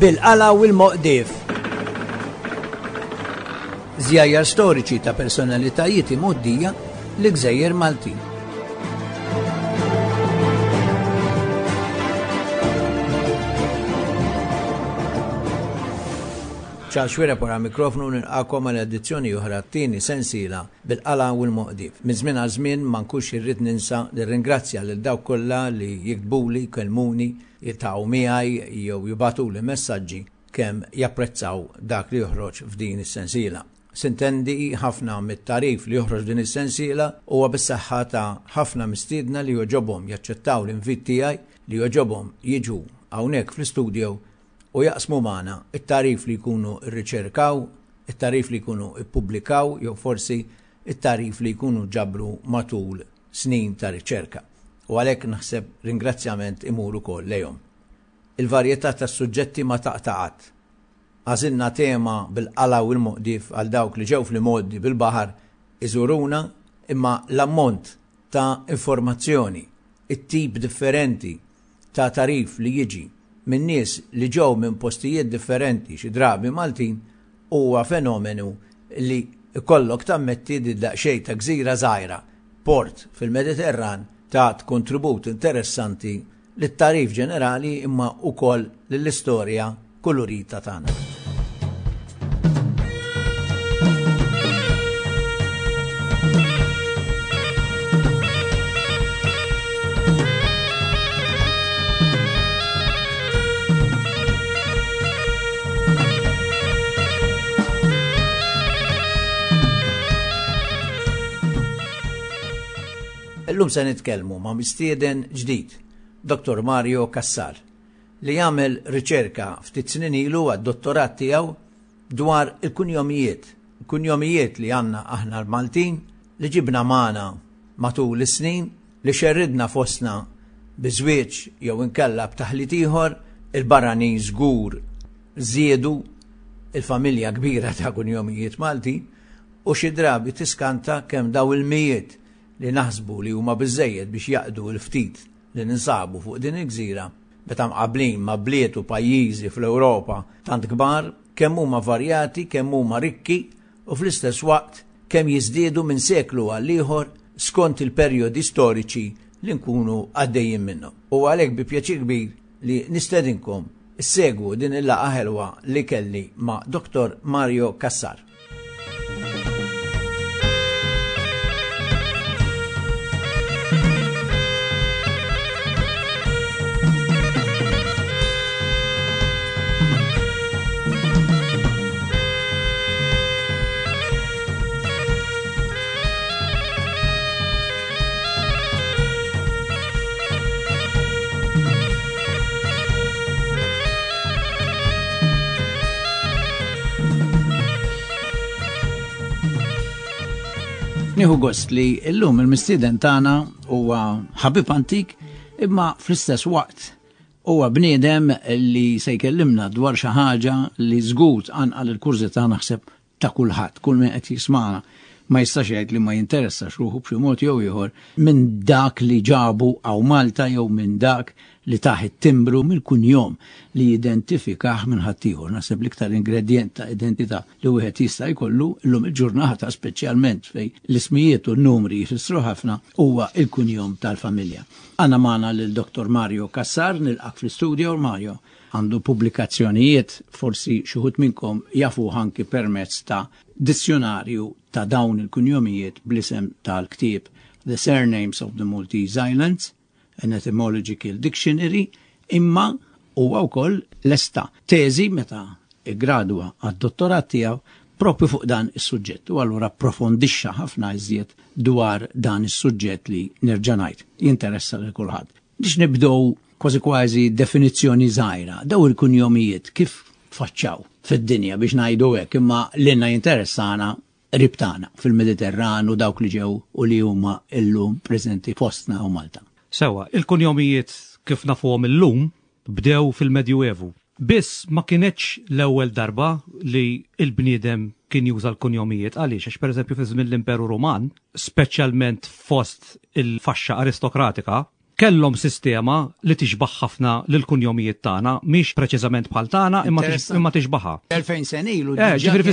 bil-qala u l-Moqdief. Żjajjar storiċi ta' personalitajiet imgħoddija l-Gżejjer Maltin. ċar xwera pora mikrofonu nilqakom għal edizzjoni oħra t-tieni sensiela bil-qala u l-Moqdief. Minn żmien għal żmien ma nkunx irrid ninsa nirringrazzja lil dawk kollha li jiktbuli, jkellmuni, jitgħu miegħi jew jibatuli messaġġi kemm japprezzaw dak li joħroġ f'din is-sensiela. Sintendi ħafna mit-tarif li joħroġ din is-sensiela huwa bis-saħħa ta' ħafna mistiedna li joġobhom jaċċettaw l-invit tiegħi li joġobhom jiġu hawnhekk fl-istudju u jaqsmu magħna it-tarif li jkunu rriċerkaw, it-tarif li jkunu ippubblikaw jew forsi it-tarif li jkunu ġabru matul snin ta' riċerka. U għalhekk naħseb ringrazzjament imur ukoll lejhom. Il-varjetà tas-suġġetti ma taqtaqat. Għażilna tema bil-qala u l-Moqdief għal dawk li ġew fl-imoddi bil-baħar iżuruna, imma l-ammont ta' informazzjoni, it-tip differenti ta' tarif li jiġi minn nies li ġew minn postijiet differenti xi drabi Maltin huwa fenomenu li ikollok tammetti di daqsxejn ta' gżira żgħira, port fil-Mediterran tat kontribut interessanti lit-tarif ġenerali imma wkoll lill-istorja kolorita tagħna. Illum se nitkellmu ma' mistieden ġdid, Dr. Mario Kassar, li jagħmel riċerka ftit snin ilu għad-dottorat tiegħu dwar il-kunjomijiet li għandna aħna l-Maltin li ġibna magħna matul is-snin li xerridna fostna biżwieġ jew inkella b'taħlit ieħor il-barranin żgur żiedu il-familja kbira ta' kunjomijiet Maltin u xi drabi tiskanta kemm daw il-mijiet li naħsbu li huma biżżejjed biex jaqdu l-ftit li ninsabu fuq din il-gżira meta mqabblin ma' bliet u pajjiżi fl-Ewropa tant kbar kemm huma varjati, kemm huma rikki u fl-istess waqt kemm jiżdiedu minn seklu għal ieħor skont il-perjodi storiċi li nkunu għaddejjin minnhom. U għalhekk bi pjaċir kbir li nistedinkom issegwu din il-laqgħa ħelwa li kelli ma' Dr. Mario Kassar. Nieħu gost li llum il-mistieden tagħna huwa ħabib antik imma fl-istess waqt huwa bniedem li se jkellimna dwar xi ħaġa li żgur anqal il-kurżità naħseb ta' kulħadd, kull min qed jisma'na ma jistax jgħid li ma jinteressax ruħu b'xi mod jew ieħor minn dak li ġabu aw Malta jew minn dak li taħ it-timbru mill-kunjom li jidentifikah minn ħaddieħor. Naħseb l-iktar ingredient ta' identità li wieħed jista' jkollu llum il-ġurnata speċjalment fejn l-ismijiet u n-numri jfissru ħafna huwa l-kunjom tal-familja. Għandna magħna lil Dr. Mario Kassar nilqak fl-istudio. Mario għandu pubblikazzjonijiet forsi xi wħud minnkom jafu anki permezz ta' dizzjonarju ta' dawn il-kunjomijiet bl-isem tal-ktieb The Surnames of the Maltese Islands, an Etymological Dictionary, imma huwa wkoll lesta teżi meta iggradwa għad-dottorat tiegħu propju fuq dan is-suġġett u allura approfondixxa ħafna iżjed dwar dan is-suġġett li nerġa' ngħid jinteressa lil kulħadd. Biex nibdew kważi definizzjoni żgħira daw il-kunjomijiet kif faċċaw fid-dinja biex ngħidu hekk imma lilna jinteressana ribtana fil-Mediterran u dawk li ġew u li huma llum preżenti fostna u Malta. Sewa, il-kunjomijiet kif nafuhom illum bdew fil-Medjuevu. Biss ma kienetx l-ewwel darba li l-bniedem kien juża l-kunjomijiet għaliex għax pereżempju fi żmien l-Imperu Ruman, speċjalment fost il-faxxa aristokratika, kellhom sistema li tixbaħ ħafna lill-kunjomijiet tagħna, mhix preċiżament bħal tagħna imma tixbaħha. 2000 sen ilu. Ġifieri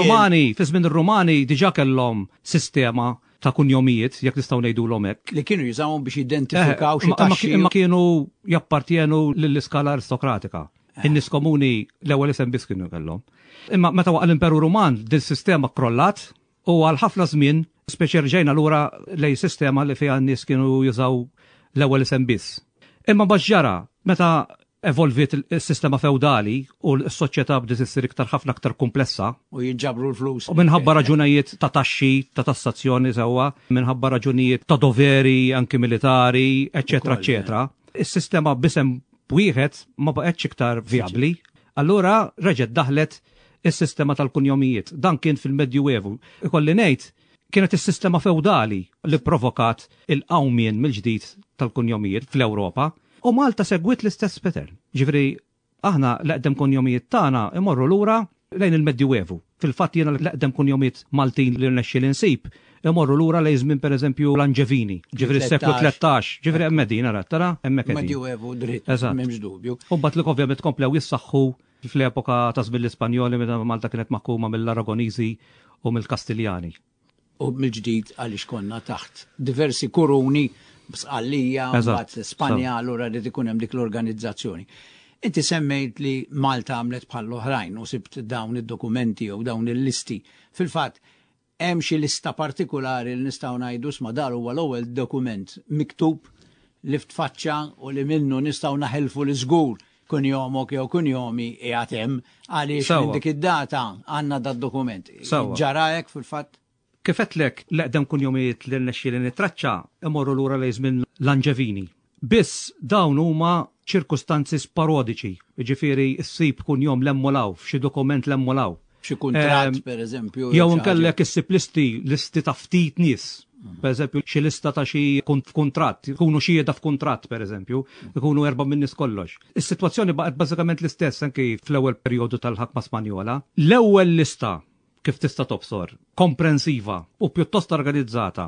fi żmien ir-Rumani diġà kellhom sistema ta' kunjomijiet, jekk nistgħu ngħidulhom hekk. Li kienu jużawhom biex jidentifikaw xi taxxi. Imma kienu jappartjenu lill-iskala aristokratika. In-nies komuni l-ewwel isem biss kienu kellhom. Imma meta waqal l-Imperu Ruman din sistema krollat u għal ħafna żmien speċi rġejna lura lej sistema li fiha n-nies kienu jużaw l-ewwel isem biss. Imma ġara meta evolvit il-sistema feudali u l-soċjetà bdiet issir ħafna aktar komplessa. U jiġġabru l-flus. U minħabba raġunajiet ta' taxxi, ta' tassazzjoni sewwa, minħabba raġunijiet ta' doveri anki militari, eċetera, eċetera. Is-sistema b'isem wieħed ma baqgħetx iktar viabli. Allura reġgħet daħlet is-sistema tal-kunjomijiet. Dan kien fil-Medjuevu. Ikolli ngħid kienet is-sistema feudali li provokat il-qawmien mill-ġdid tal-kunjomijiet fl-Ewropa. U Malta segwit l-istess pattern. Ġifri, aħna l-eqdem kunjomijiet tagħna imorru lura lejn il-Medjuevu. Fil-fatt jiena l-eqdem kunjomijiet Maltin li rnexxiel insib imorru lura lejn żmien pereżempju l-Angevini, ġifri s-seklu 13, ġifri hemm Medina tara, hemmhekk qegħdin. Medjuevu dritt, m'hemmx dubju. U mbagħad li ovvjament komplew jissaħħu fl-epoka ta' żmien l-Ispanjoli meta Malta kienet maħkuma mill-Aragoniżi u mill-Kastiljani. U mill-ġdid għaliex konna taħt diversi kuruni b'sqallija, mbagħad Spanja allura rid ikun hemm dik l-organizzazzjoni. Inti semmejt li Malta għamlet bħal oħrajn u sibt dawn id-dokumenti u dawn il-listi. Fil-fatt hemm xi lista partikolari li nistgħu ngħidu sma dar huwa l-ewwel dokument miktub li ftfaċċa u li minnu nistgħu naħelfu l żgur kunjomok jew kunjomi qiegħed hemm għaliex minn dik id-data għandna dat-dokument. Ġarajek fil-fatt? Kifetlek l-eqdem kunjomijiet li rnexxieli nittraċċa imorru lura lejn żmien l-Angevini. Biss dawn huma ċirkustanzi sparodiċi, jiġifieri ssib kunjom l-emmolaw, f'xi dokument l-emmolaw. Xi kuntratt pereżempju. Jew inkellek issib listi ta' ftit nies. Pereżempju xi lista ta' xi kuntratt, ikunu xieda f'kuntratt pereżempju, ikunu 4 min nies kollox. Is-sitwazzjoni baqgħet bażikament l-istess anke fl-ewwel perjodu tal-ħakma Spanjola. L-ewwel lista kif tista' tobsor, komprensiva u pjuttost organizzata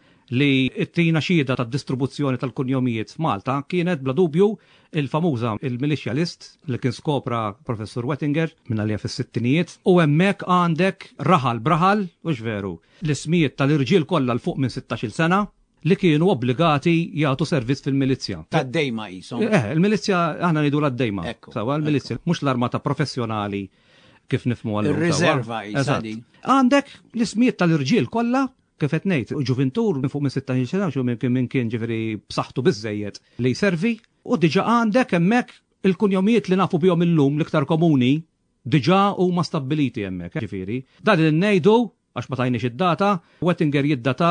li t-tina xieda tad distribuzzjoni tal-kunjomijiet f'Malta kienet bla dubju il-famuża il-Militia List li kien skopra Professor Wettinger minn għalija fis-sittinijiet u hemmhekk għandek braħal u veru l-ismijiet tal-irġiel kollha l fuq minn 16-il sena li kienu obbligati jagħtu servizz fil-milizzja. Tad-dejma qishom. Il-milizzja aħna ngħidu l-dejma. Sawa l-milizzja mhux l-armata professjonali kif nifmu għallu. Il-riserva jisadi. Għandek l-ismijiet tal-irġiel kollha kif qed ngħid, ġuventur minn fuq minn 16 sena xu minn kien ġifieri b'saħħtu biżejjed li jservi u diġà għandek hemmhekk il-kunjomijiet li nafu bihom illum l-iktar komuni diġà huma stabbiliti hemmhekk ġifieri. Dan li ngħidu għax ma tajniex id-data, Wettinger jiddata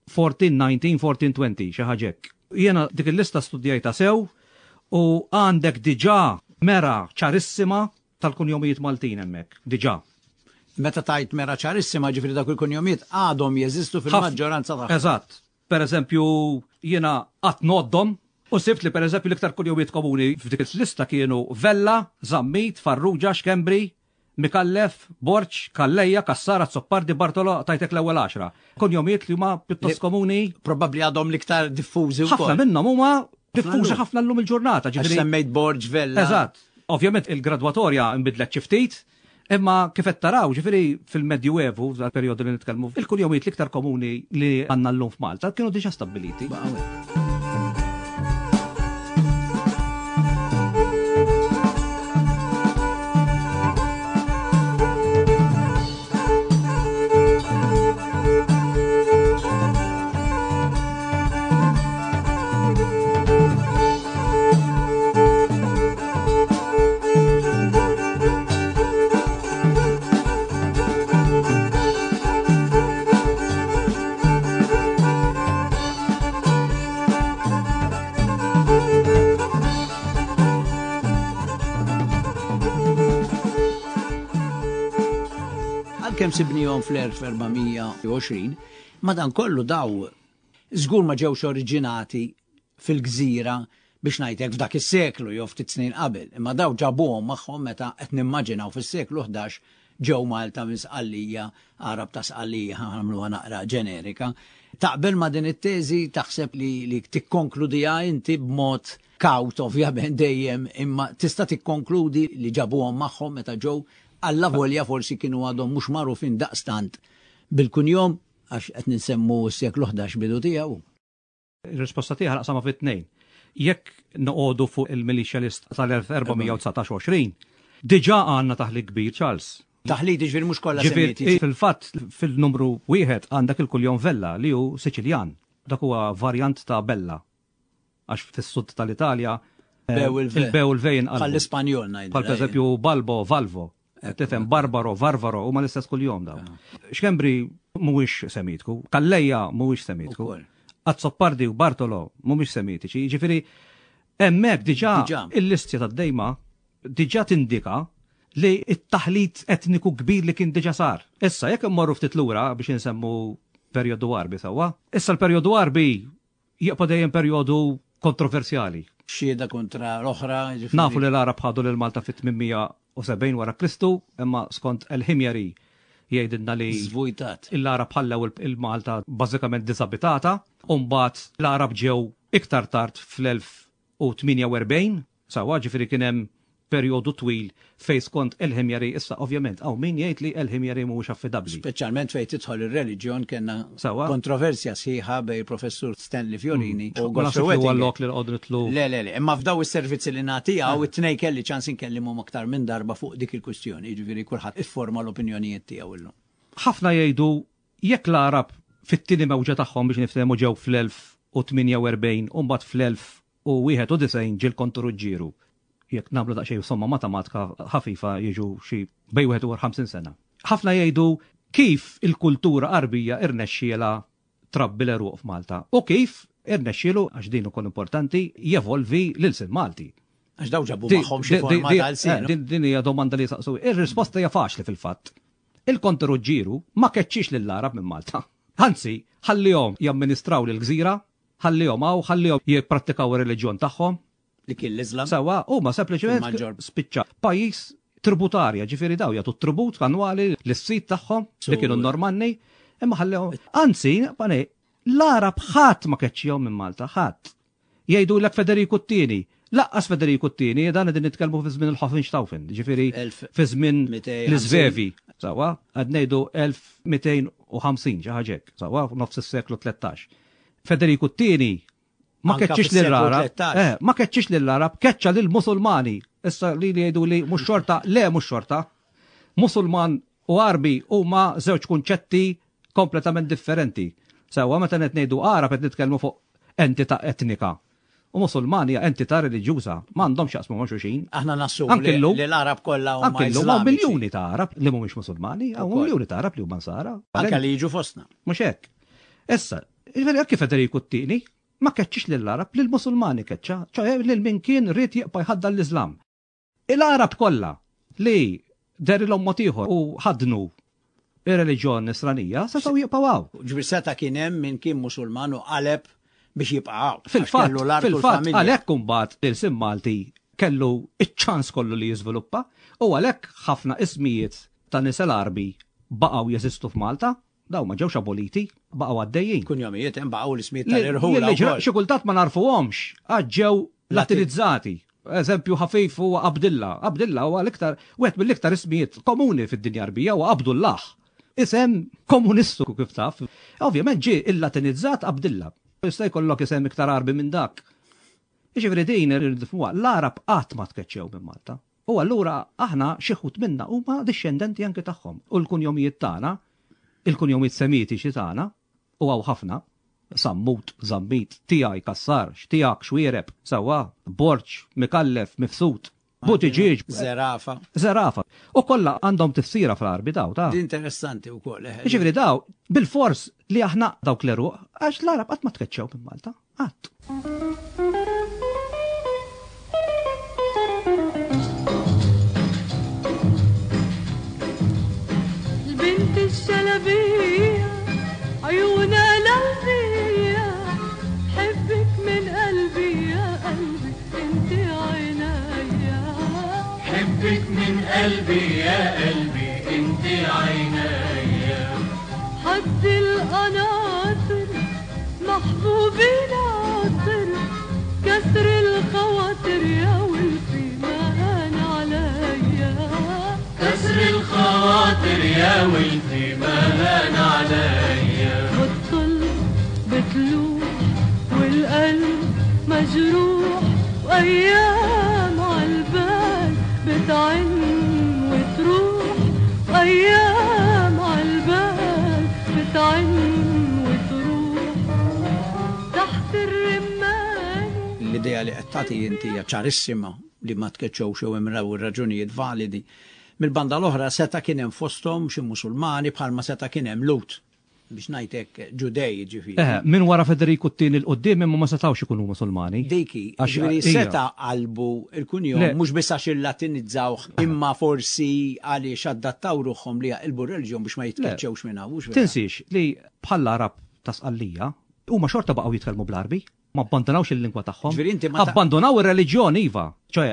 1419-1420 xi ħaġa hekk. Jiena dik il-lista studjajta sew u għandek diġà mera ċarissima tal-kunjomijiet Maltin hemmhekk, diġà. Meta tajt mera ċarissima ġifri dak il-kunjomiet għadhom jeżistu fil-maġġoranza tagħhom. Eżatt. Pereżempju jiena qatt noddhom u sibt li pereżempju l-iktar kunjomiet komuni f'dik il-lista kienu Vella, Zammit, Farrugia, Xkembri, Mikallef, Borċ, Kallejja, Kassara, Zoppardi, Bartolo, tajtek l-ewwel 10. Kunjomiet li huma pjuttost komuni. Probabbli għadhom l-iktar diffużi wkoll. Ħafna minnhom huma diffużi ħafna llum il-ġurnata. Għax semmejt Borġ, Vella. Eżatt. Ovvjament il-gradwatorja nbidlet xi ftit, imma kif qed taraw ġifieri fil-Medjuevu dal-perjodu li nitkellmu il-kunjomijiet l-iktar komuni li għandna llum f'Malta kienu diġà stabbiliti. Kemm sibnihom fl-1420, madan kollu daw żgur ma ġewx oriġinati fil-gżira biex ngħidlek f'dak is-seklu jew ftit snin qabel, imma daw ġabuhom magħhom meta qed nimmaġinaw fis-seklu 11 ġew Malta minn Sqallija, Arab ta' Sqallija ħamluha naqra ġenerika. Taqbel ma' din it-teżi taħseb li tikkonkludija inti b'mod kaut ovvjament dejjem, imma tista' tikkonkludi li ġabuhom magħhom meta ġew alla volja forsi kienu għadhom mhux magħrufin daqstant bil-kunjom għax qed ninsemmu s-seklu 11 bidu tiegħu. Ir-risposta tiegħek naqsama fit-tnejn. Jekk noqogħdu fuq il-militialist tal-1419, diġà għandna taħli kbir, Charles. Taħliti ġifieri mhux kollha Semitiċi. Fil-fatt fil-numru wieħed għandek il-Kuljon Vella li hu Siċiljan. Dak huwa varjant ta' Bella. Għax fis-sud tal-Italja il-bew il-vejn għall-Ispanjol ngħidu. Bħal pereżempju Balbo, Valvo. Tifhem Barbaro, Varvaro huma l-istess kuljum daw. Xkembri mhuwiex Semitku, Kallejja mhuwiex Semitku. Azzoppardi u Bartolo mhumiex Semitiċi. Ġifieri hemmhekk diġà il-listja tad-dejma diġà tindika li it-taħlit etniku kbir li kien diġà sar. Issa jekk immorru ftit lura biex insemmu perjodu Arbi sewwa, issa l-perjodu Arbi jibqa' dejjem perjodu kontroversjali. Xieda kontra l-oħra. Nafu li l-Arab ħadu lil Malta fit-870 wara Kristu, imma skont il-Himjari jgħidilna li l-Arab ħallew il-Malta bażikament disabitata, u mbagħad l-Arab ġew iktar tard fl-1048, sewwa ġifieri kien hemm perjodu twil fejn skont il-Himjari issa ovvjament hawn min jgħid li l-Himjari mhuwiex affidabbli. Speċjalment fejn tidħol ir-reliġjon kellna kontroversja sħiħa bejn professur Stanley Fiorini u Gottfried. Le, imma f'daw is-servizzi li nagħtiha it-tnej kelli ċans inkellimhom aktar minn darba fuq dik il-kwistjoni, jiġifieri kulħadd ifforma l-opinjonijiet tiegħu illum. Ħafna jgħidu jekk l-Arab fit-tieni mewġa tagħhom biex niftehmu ġew fl-1048 u mbagħad fl-1091 ġiel konturu ġġieru. Jekk nagħmlu daqsxejn somma matematika ħafifa jiġu xi bejn 51 sena. Ħafna jgħidu kif il-kultura qarbija irnexxiela trabbi l-eruq f'Malta u kif irnexxielu għax din ukoll importanti jevolvi l-ilsien Malti. Għax daw ġabu magħhom xi forma tal-sin. Din hija domanda li saqsu. Ir-risposta hija faċli fil-fatt. Il-konturu ġġieru ma keċċix lill-Arab minn Malta. Anzi, ħallihom jamministraw lill-gżira, ħallihom hawn, ħallihom jipprattikaw ir-reliġjon tagħhom. Li kien l-Islam. Sawa, huma sempliċement spiċċa pajjiż tributarja, ġifieri daw jagħtu tribut annwali lis-sit tagħhom li kienu normanni, imma ħallehom. Anzi, l-Arab ħadd ma keċċihom minn Malta, ħadd. Jgħidulek Federiku t-tieni, laqqas Federiku t-tieni, dan qegħdin nitkellmu fi żmien il-Hohenstaufen, ġifieri fi żmien l-Iżvevi. Sawa, qed ngħidu 1250 xi ħaġa hekk, sawa, f'nofs is-seklu 13. Federiku t-tieni ma keċċix lill-Arab, ma keċċix lill-Arab, keċċa lill-Musulmani. Issa li jgħidu li mhux xorta, le mhux xorta. Musulman u Arbi huma żewġ kunċetti kompletament differenti. Sewwa meta qed ngħidu Arab qed nitkellmu fuq entità etnika. U Musulmani hija entità reliġjuża, m'għandhomx jaqsmu ma' xulxin. Aħna nassumu li l-Arab kollha huma Islamiċi. Miljuni ta' Arab li mhumiex Musulmani, hawn miljuni ta' Arab li huma Nsara. Anke li jiġu fostna. Mhux hekk. Issa, jiġifieri kif Federiku t-tieni ma keċċix lill-Arab, lill-Musulmani keċċa, ċoħe lil min kien rrid jibqa' jħadda l-Iżlam. Il-Arab kollha li derilhom mod ieħor u ħadnu ir-reliġjon Nisranija setgħu jibqgħu hawn. Ġifier seta' kien hemm min kien Musulman u qaleb biex jibqa' hawn. Fil-fatt għalhekk imbagħad il-sim Malti kellu iċ-ċans kollu li jiżviluppa u għalhekk ħafna ismijiet ta' nies Arbi baqgħu jeżistu f'Malta. Daw ma ġewx aboliti, baqgħu għaddejjin. Kun jomijiet hemm baqgħu l-ismijiet tal-irħula. Xi kultant ma narfuhomx, għad ġew latinizzati. Eżempju ħafif huwa Abdillah. Abdillah huwa l-iktar wieħed mill-iktar ismijiet komuni fid-dinja Arbija huwa Abdullah. Isem komunistu kif taf. Ovvjament ġie il-latinizzat Abdillah. Jista' jkollok isem iktar Arbi minn dak. Jiġifieri din l-Arab qatt ma tkeċċew minn Malta. U allura aħna xi ħut minna huma dixxendenti anke tagħhom. U l-kunjomijiet tagħna il-kunjomiet Semitiċi tagħna u għaw ħafna, Sammut, Zammit, Tiegħi, Kassar, Xtijak, Xwiereb, Sewwa, Borċ, Mikallef, Mifsud, Butiġieġ, Zerafa. U kollha għandhom tifsira fl-Arbi daw ta'. Interessanti wkoll. Ġifieri daw bil-fors li aħna dawk l-eruq għax l-Arab qatt ma tkeċċew minn Malta. Qatt. الشلبية عيونها لهفية حبك من قلبي يا قلبي انت عينيا حبك من قلبي يا قلبي انت قد القناطر محبوبي ناطر كسر الخواطر يا ولفي ما هان عليا كسر الخواطر يا ولفي ما هان عليا بتطل بتلوح والقلب مجروح وأيام عالبال بتعن وتروح وأيام عالبال بتعن وتروح تحت الرمان. L-idea li qed tagħti inti hija ċarissima li ma tkeċċewx jew imraw ir-raġunijiet validi. Mill-banda l-oħra seta' kien hemm fosthom xi Musulmani bħalma seta' kien hemm Lut biex ngħidlek Ġudej ġifieri. Min wara Federiku t-tieni l-qoddim imma ma setgħux ikunu Musulmani. Dejki, ġifieri seta' qalbu l-kunjom mhux biss għax il-Latinizzawh imma forsi għaliex adattaw ruħhom li jaqilbu r-reliġjon biex ma jitkeċċewx minnha. Tinsix li bħall-Arab ta' Sqallija huma xorta baqgħu jitkellmu bl-Arbi, ma abbandonawx il-lingwa tagħhom. Abbandonaw ir-reliġjon iva. ċoe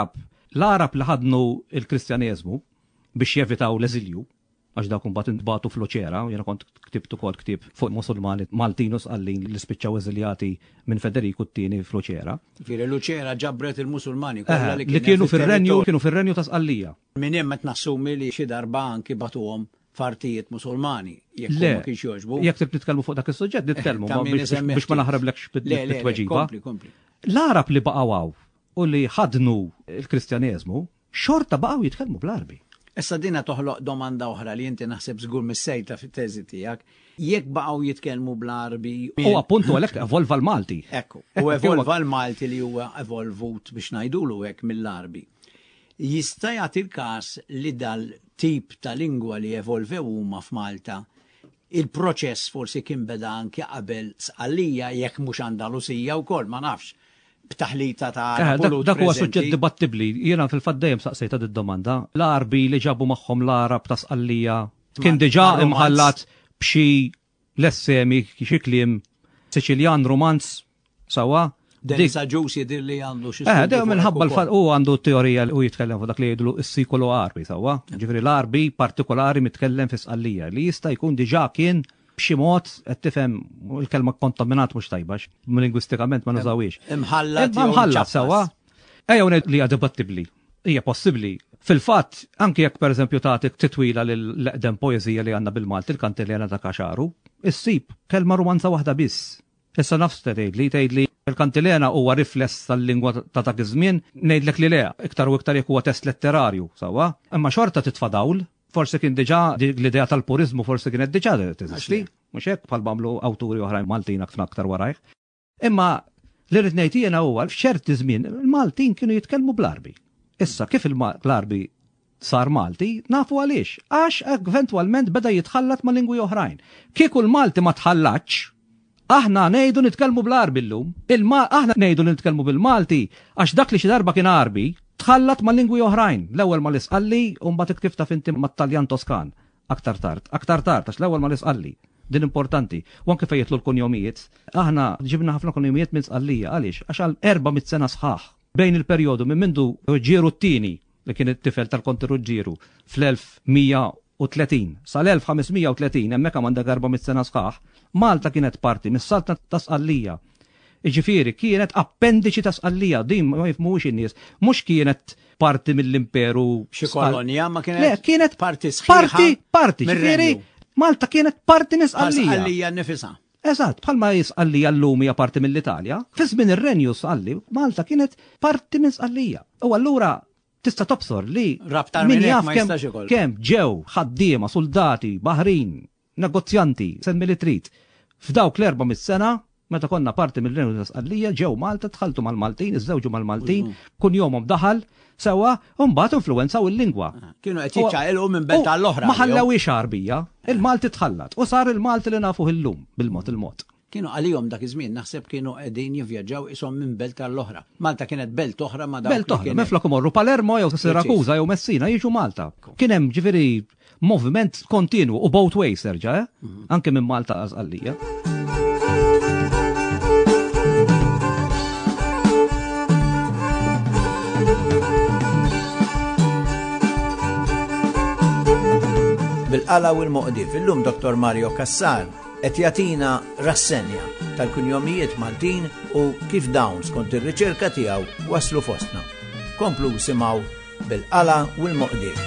l-Arab li ħadnu il-Kristjaneżmu biex jevitaw l-eżilju, għax dawk imbagħad intbagħtu fl-Oċera, jiena kont ktibt ukoll ktib fuq Musulmani Maltin u Sqallin li spiċċaw eżiljati minn Federiku t-tieni fl-Oċera. Ġifieri l-Oċera ġabret il-Musulmani li kienu fir-renju ta' Sqallija. Minn hemm qed nassumi li xi darba anki batuhom partijiet Musulmani jekk ma kienx jogħġbu. Jekk trid nitkellmu fuq dak is-suġġett nitkellmu biex ma naħrablekx bit-tweġiba. L-Arab li baqgħu u li ħadnu il-Kristjaneżmu xorta baqgħu jitkellmu bl-Arbi. Issa dina toħloq domanda oħra li inti naħseb żgur mis-sejta fit-teżi tiegħek. Jekk baqgħu jitkellmu bl-Arbi. U appuntu għalhekk evolva l-Malti. Ekku, u evolva l-Malti li huwa evolvut biex ngħidulu hekk mill-Arbi. Jista' jagħti l-każ li dal-tip ta' lingwa li evolvew huma f'Malta il-proċess forsi kien beda anke qabel Sqallija jekk mhux Andalusija wkoll ma nafx. B'taħlita ta' dak huwa suġġett dibattibbli. Jiena fil-fatt dejjem saqsejta d-domanda. L-Arbi li ġabu magħhom l-Arab ta' Sqallija kien diġà imħallat b'xi lessemi xi kliem Siċiljan romanz sawa. Densa ġus jidir li għandu xi. Dejjem minħabba l-fatt u għandu teorija u jitkellem fuq dak li jgħidu s-sikolu Arbi sawa. Ġifieri l-Arbi partikolari mitkellem fi Sqallija li jista' jkun diġà kien b'xi mod qed tifhem il-kelma kontaminat mhux tajbax, lingwistikament ma nużawiex. Imħallat sewwa. Ejjew li hija dibattibbli. Hija possibbli. Fil-fatt, anke jekk pereżempju tagħtik titwila l-eqdem poeżija li għandna bil-Malti, il-Kantiljana ta' Kaxaru, issib kelma romanza waħda biss. Issa nafs tgħidli il-Kantiljana huwa rifless tal-lingwa ta' dak iż-żmien, ngħidlek li le, iktar u iktar jekk huwa test letterarju, sewwa, imma xorta titfa' dawl. Forse kien diġà l-idea tal-purizmu forse kienet diġà teżisti, mhux hekk bħal bamlu awturi oħrajn Maltin aktar warajh. Imma li rid ngħid jiena huwa f'ċerti żmien il-Maltin kienu jitkellmu bl-Arbi. Issa kif l-Arbi sar Malti, nafu għaliex, għax eventwalment beda jitħallat ma' lingwi oħrajn. Kieku l-Malti ma tħallatx, aħna ngħidu nitkellmu bl-Arbi llum, aħna ngħidu nitkellmu bil-Malti għax dak li xi darba kien Arbi tħallat ma' lingwi oħrajn, l-ewwel ma' l-Isqalli u mbagħad kif taf inti mat-Taljan Toskan aktar tard għax l-ewwel ma' l-Isqalli. Din importanti. U anke fejn jitlu l-kunjomijiet, aħna ġibna ħafna kunjomijiet minn Sqallija għaliex għax għal 400 sena sħaħ bejn il-perjodu minn mindu ġieru t-tieni li kien it-tifel tal-Konti Ġieru fl-1130 sal-1530 hemmhekk għandek 400 sena sħaħ, Malta kienet parti mis-Salta ta' Sqallija. Iġifieri kienet appendiċi ta' Sqallija, din ma jifhmux in-nies, mhux kienet parti mill-imperu xi kolonja ma kienet. Le, kienet parti sħiħa. Parti, ġifieri Malta kienet parti minn Sqallija. Sqallija nifisha. Eżatt, bħalma Sqallija llum hija parti mill-Italja, fi żmien ir-Renju Sqalli, Malta kienet parti minn Sqallija. U allura tista' tobsor li min jaf kemm ġew ħaddiema, soldati, baħrin, negozjanti, semmi li trid. F'dawk l-400 sena meta konna parti mill-Renju ta' Sqallija ġew Malta tħaltu mal-Maltin, iżżewġu mal-Maltin, kun jomhom daħal sewwa u mbagħad influwenzaw il-lingwa. Kienu qed jiċċaqilgħu minn belt tal-oħra. Ma ħallewx Arbija, il-Malti tħallat u sar il-Malti li nafu illum bil-mod. Kienu għalihom dak iż-żmien naħseb kienu qegħdin jivvjaġġaw ishom minn belt tal-oħra. Malta kienet belt oħra ma dawk. Belt oħra, miflok imorru Palermo jew Sirakuża jew Messina jiġu Malta. Kien hemm ġifieri moviment kontinwu u both ways serġa', anke minn Malta għal Sqallija. bil-Qala u l-Moqdif. Illum Dr. Mario Cassar qed jagħtina rassenja tal-kunjomijiet Maltin u kif dawn skont ir-riċerka tiegħu waslu fostna. Komplu simgħu bil-Qala u l-Moqdif.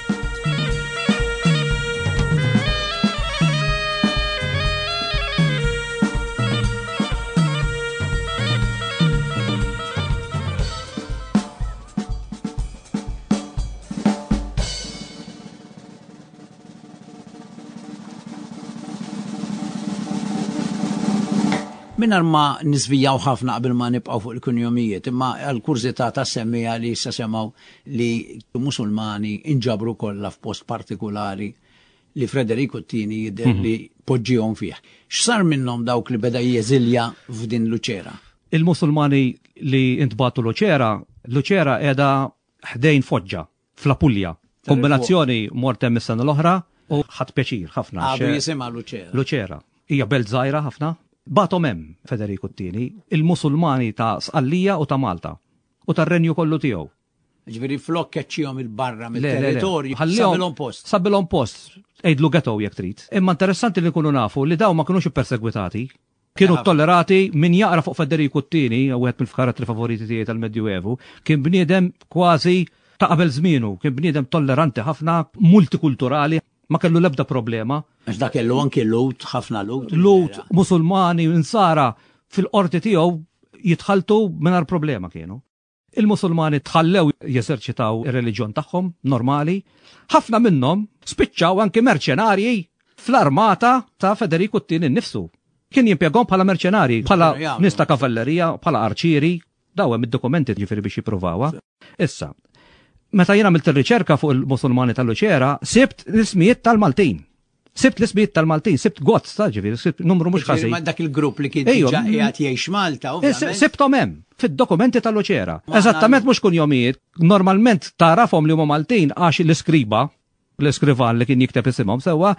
Minnar ma nisvijaw ħafna qabel ma nibqaw fuq il-kunjomijiet, imma għal-kurzità ta' semmija li issa semmaw li musulmani inġabru kollha f'post partikolari li Federico Tini jidher li poġġihom fih. X'sar minnhom dawk li beda jeżilja f'din Luċera? Il-Musulmani li intbatu Luċera qiegħda ħdejn Foġġa fl-Apulja. Kombinazzjoni mortem is-sena l-oħra u ħadd pjaċir ħafna. Għadu jisimha Luċera. Luċera. Hija belt żgħira ħafna. Batom hemm Federico Tini, il-Musulmani ta' Sqallija u ta' Malta u tar-Renju kollu tiegħu. Ġifieri flok keċċihom il-barra mill-territorju, sabilhom post. Sabilhom post, ejdlu ghetto jekk trid. Imma interessanti li nkunu nafu li daw ma kinux ippersegwitati. Kienu tollerati min jaqra fuq Federico Tini, wieħed mill-karatri favoriti tiegħi tal-Medjuevu, kien bniedem kważi ta' qabel żmienu, kien bniedem tolleranti ħafna, multikulturali, ma kellu l-ebda problema. Għax da kellu anki lut, ħafna lut. Lut, Musulmani, insara fil-qorti tiegħu jitħaltu mingħajr problema kienu. Il-Musulmani tħallew jeserċitaw ir-reliġjon tagħhom normali. Ħafna minnhom spiċċaw anki merċenarji fl-armata ta' Federico Tini nnifsu. Kien jimpjegahom bħala merċenarji, bħala nista kavallerija, bħala arċieri, daw hemm id-dokumenti jiġifieri biex jipprovawha. Issa, meta jiena għamilt ir-riċerka fuq il-Musulmani tal-Luċera, sibt l-ismijiet tal-Maltin. Sibt gozz ta' ġifieri, sibt numru mhux ħażin. Ma dak il-grupp li kien diġà qiegħed jgħix Malta, ovvjament. Sibthom hemm fid-dokumenti tal-Luċera. Eżattament mhux kunjomijiet, normalment tarafhom li huma Maltin għax l-iskrivan li kien jikteb isimhom sewwa,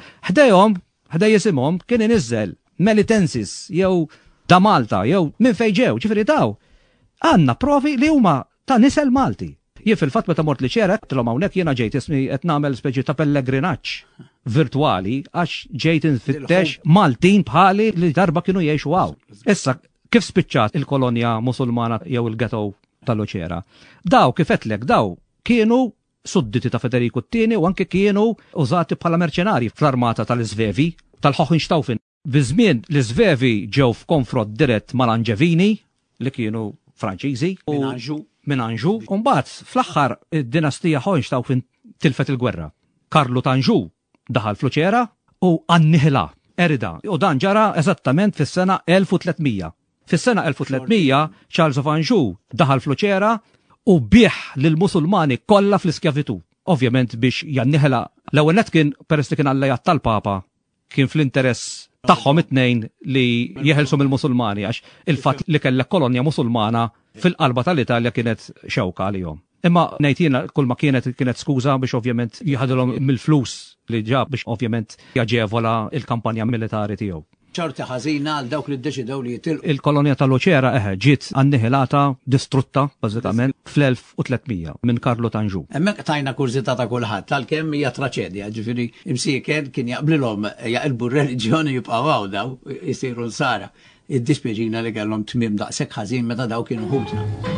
ħdej isimhom kien inizzel Melitensis jew da Malta jew minn fejn ġew, ġifieri daw. Għandna provi li huma ta' nisel Malti. Jien fil-fatt meta mort Luċera, tilhom hawnhekk jiena ġejt ismi qed nagħmel speċi ta' pellegrinaġġ virtwali għax ġejt infittex Maltin bħali li darba kienu jgħixu għaw. Issa, kif spiċċat il-kolonja Musulmana jew il-ghetto tal-Luċera? Daw kifetlek daw kienu sudditi ta' Federico Tini u anke kienu użati bħala merċenari fl-armata tal-Iżvevi, tal-Hohenstaufen. Biżmien l-Iżvevi ġew f'konfront dirett mal-Anġevini li kienu Franċiżi minn Anġu, u mbagħad fl-aħħar id-dinastija Hohenstaufen tilfet il-gwerra. Karlu Tanġu daħal f'Luċera u anniħila, erida. U dan ġara eżattament fis-sena 1300. Fis-sena 1300 Charles of Anjou daħal f'Luċera u bieħ lill-Musulmani kollha fl-iskjavitu. Ovvjament biex janniħela l-ewwel nett kien peress li kien allejat tal-Papa kien fl-interess tagħhom it-tnejn li jeħelsu mill-Musulmani għax il-fatt li kellek kolonja Musulmana fil-qalba tal-Italja kienet xewka għalihom. Imma ngħidina kull ma kienet skuża biex ovvjament jieħadulhom mill-flus li ġab biex ovvjament jaġevola il-kampanja militari tiegħu. ċorta ħażina għal dawk li ddeċidew li jitilqu. Il-kolonja tal-Luċera ġiet annihilata, distrutta bażikament fl-1300 minn Karlo Tanġu. Hemmhekk tajna kurzità ta' kulħadd tal-kemm hija traċedja, ġifieri imsiekel kien jaqblilhom jaqilbu r-reliġjoni jibqgħu daw isiru nsara. Id-dispjaċina li kellhom tmiem daqshekk ħażin meta daw kienu ħutna.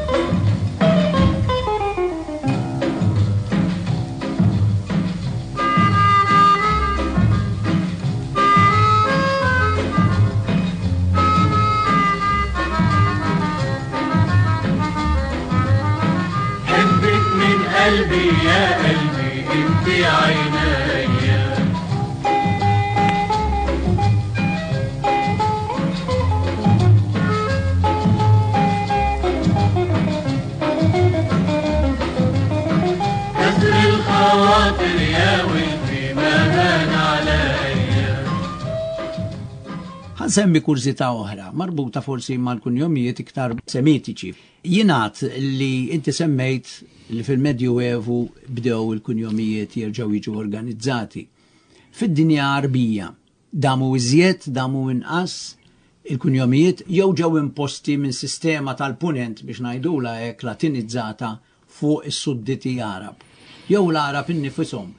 قلبي يا قلبي انت عينيا كسر الخواطر يا ولدي ما هان عليا. ħansemmi kurzità oħra, marbuta forsi mal-kunjomijiet iktar semitiċi. Jingħad li inti semmejt li fil-Medjuevu bdew il-kunjomijiet jerġgħu jiġu organizzati. Fid-dinja Arbija damu iżjed, damu inqas il-kunjomijiet jew ġew imposti minn sistema tal-punent biex ngħidula hekk latinizzata fuq is-sudditi Arab. Jew l-Arab innifisom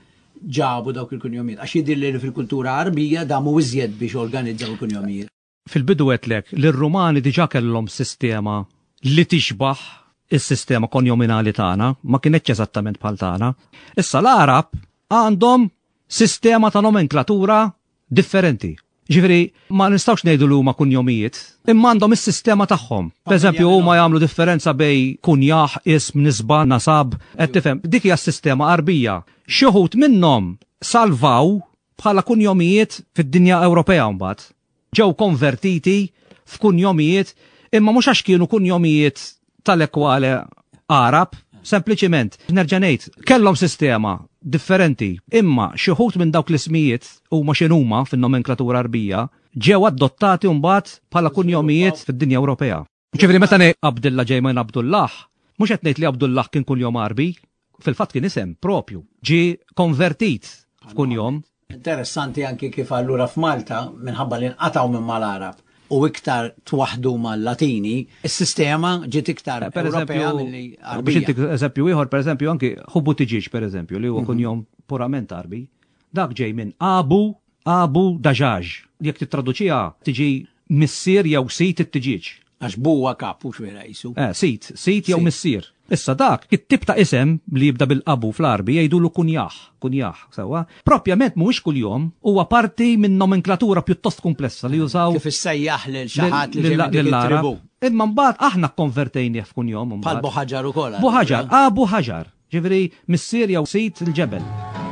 ġabu dawk il-kunjomijiet? Għax jidir li fil-kultura Arbija damu iżjed biex organizzaw il-kunjomijiet. Fil-bidu għetlek li r-Rumani diġa kellhom sistema li tixbaħ is-sistema konjominali tagħna, ma kienetx eżattament bħal tagħna. Issa l-Arab għandhom sistema ta' nomenklatura differenti. Ġifieri ma nistgħux ngħidu li huma kunjomijiet, imma għandhom is-sistema tagħhom. Pereżempju huma jagħmlu differenza bej kunjaħ, ism, nisba, nasab, qed tifhem. Dik hija s-sistema Arbija. Xi wħud minnhom salvaw bħala kunjomijiet fid-dinja Ewropea mbagħad. Ġew konvertiti f'kunjomijiet, imma mhux għax kienu kunjomijiet tal-ekwale Arab, sempliċiment nerġa' ngħid, kellhom sistema differenti, imma xi wħud minn dawk l-ismijiet huma x'inhuma fin-nomenklatura Arbija ġew adottati mbagħad bħala kunjomijiet fid-dinja Ewropea. Ġifieri meta ngħid Abdullah ġej minn Abdullah, mhux qed ngħid li Abdullah kien kunjom Arbi, fil-fatt kien isem propju, ġie konvertit f'kunjom. Interessanti anki kif allura f'Malta minħabba li nqataw minn mal-Arab u iktar twaħdu mal-Latini, is-sistema ġiet iktar Ewropea milli Arbija. Biex intik eżempju ieħor, pereżempju anki ħubbu tiġix pereżempju li huwa kunjom purament Arbi, dak ġej minn Abu Daġaġ. Jekk titraduċiha tiġi missier jew sit it-tiġiġ. Għax buwa kapu xwera jisu. Sit jew missier. Issa dak, it-tip ta' isem li jibda bil-qabu fl-Arbi jgħidulu kunjaħ, sewa. Propjament mhuwiex kuljum, huwa parti minn nomenklatura pjuttost komplessa li jużaw kif issejjaħ lil xi ħadd li ġej imma mbagħad aħna kkonvertejnieh f'kunjom bħal Buħaġar ukoll. Buħaġar, Abu Ħaġar, ġifieri missier jew sit il-ġebel.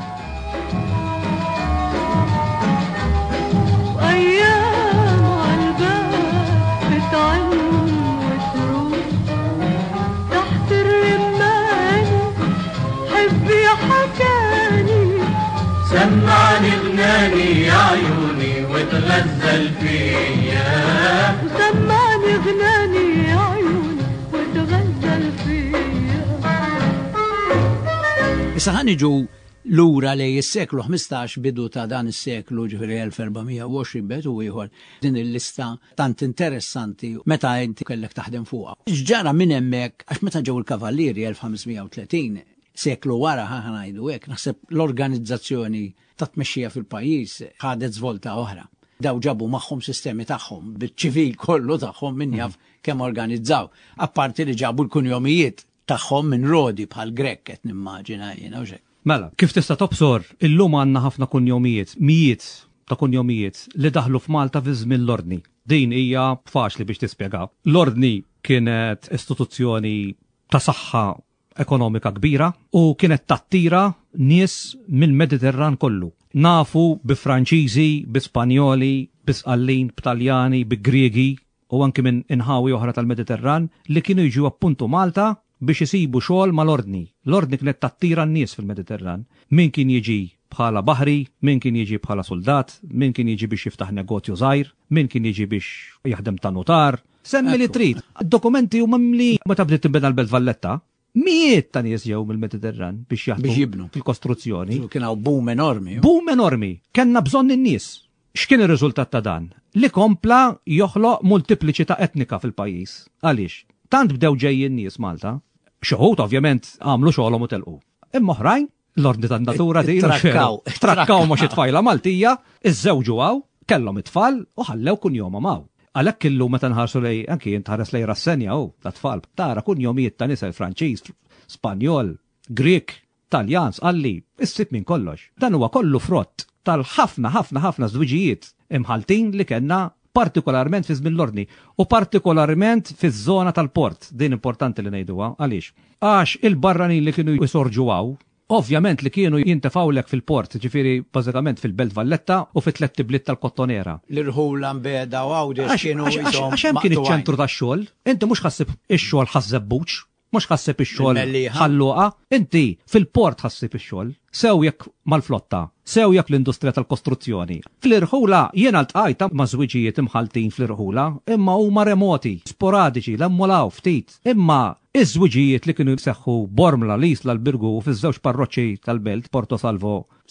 سمعني غناني يا عيوني وتغزل فيا وسمعني غناني يا عيوني وتغزل فيا. Issa ħaniġu lura li s-seklu 15 bidu ta' dan is-seklu ġifieri 1420 bet u ieħor din il-lista tant interessanti meta inti kellek taħdem fuqha. X'ġara minn hemmhekk għax meta ġew il-kavallieri 1530 seklu wara ħanajdu hekk, naħseb l-organizzazzjoni ta' tmexxija fil-pajjiż ħadet żvolta oħra. Daw ġabu magħhom sistemi tagħhom, biċ-ċivil kollu tagħhom min jaf kemm organizzaw. Apparti li ġabu l-kunjomijiet tagħhom minn rodi bħal Grek qed nimmaġina jiena u xek. Mela, kif tista' tobsor, illum għandna ħafna kunjomijiet, mijiet ta' kunjomijiet li daħlu f'Malta fi żmien l-Ordni. Din hija faċli biex tispjega. L-Ordni kienet istituzzjoni ta' saħħa ekonomika kbira u kienet tattira nies mill-Mediterran kollu. Nafu bi Franċiżi, bi Spanjoli, bi Sqallin, b'Taljani, bi Griegi u anki minn inħawi oħra tal-Mediterran li kienu jiġu appuntu Malta biex isibu xogħol mal-Ordni. L-Ordni kienet tattira n-nies fil-Mediterran. Min kien jiġi bħala baħri, min kien jiġi bħala soldat, min kien jiġi biex jiftaħ negozju żgħir, min kien jiġi biex jaħdem ta' notar. Semmi li trid. Dokumenti huma mli meta bdiet tinbena l-Belt Valletta. Mijiet ta' nies ġew mill-Mediterran biex jaħdmu fil-kostruzzjoni. Kien hawn boom enormi. Boom enormi. Kenna bżonn in-nies. X'kien ir-riżultat ta' dan? Li kompla joħloq multipliċità etnika fil-pajjiż. Għaliex? Tant bdew ġejjin nies Malta. Xi wħud ovvjament għamlu xogħolhom u telqu. Imma oħrajn l-ordni tan-natura din trakkaw ma xi tfajla Maltija, iżżewġu hawn, kellhom it-tfal u ħallew kunjom hawn. Għalhekk illu meta nħarsu lej anki intħares lej rassenja ta' tfal tara kunjomijiet ta' nisa Franċiż, Spanjol, Grek, Taljan, Sqalli, issib minn kollox. Dan huwa kollu frott tal-ħafna żwiġijiet imħaltin li kellna partikolarment fi żmien l-Ordni u partikolarment fiż-żona tal-port. Din importanti li ngħiduha għaliex. Għax il-barranin li kienu jisorġu hawn ovvjament li kienu jintefawlek fil-port, ġifiri bażikament fil-Belt Valletta u fit-tlet tibliet tal-Kottonera. L-irħula mbeda u għawdex kienu jisom. Għaxem kien iċ-ċentru tax-xogħol, inti mhux ħassib ix-xogħol ħażebbuċ, mhux ħassib ix-xogħol ħalluqa, inti fil-port ħassib ix-xogħol, sew jekk mal-flotta, sew jekk l-industrija tal-kostruzzjoni. Fl-irħula jiena ltqajta ma' żwiġijiet imħaltin fl-irħula, imma huma remoti, sporadiċi, l-ammolaw ftit, imma iż-żwiġijiet li kienu jseħħu Bormla, l-Isla, l-Birgu u fiż-żewġ parroċċi tal-Belt, Porto Salvo,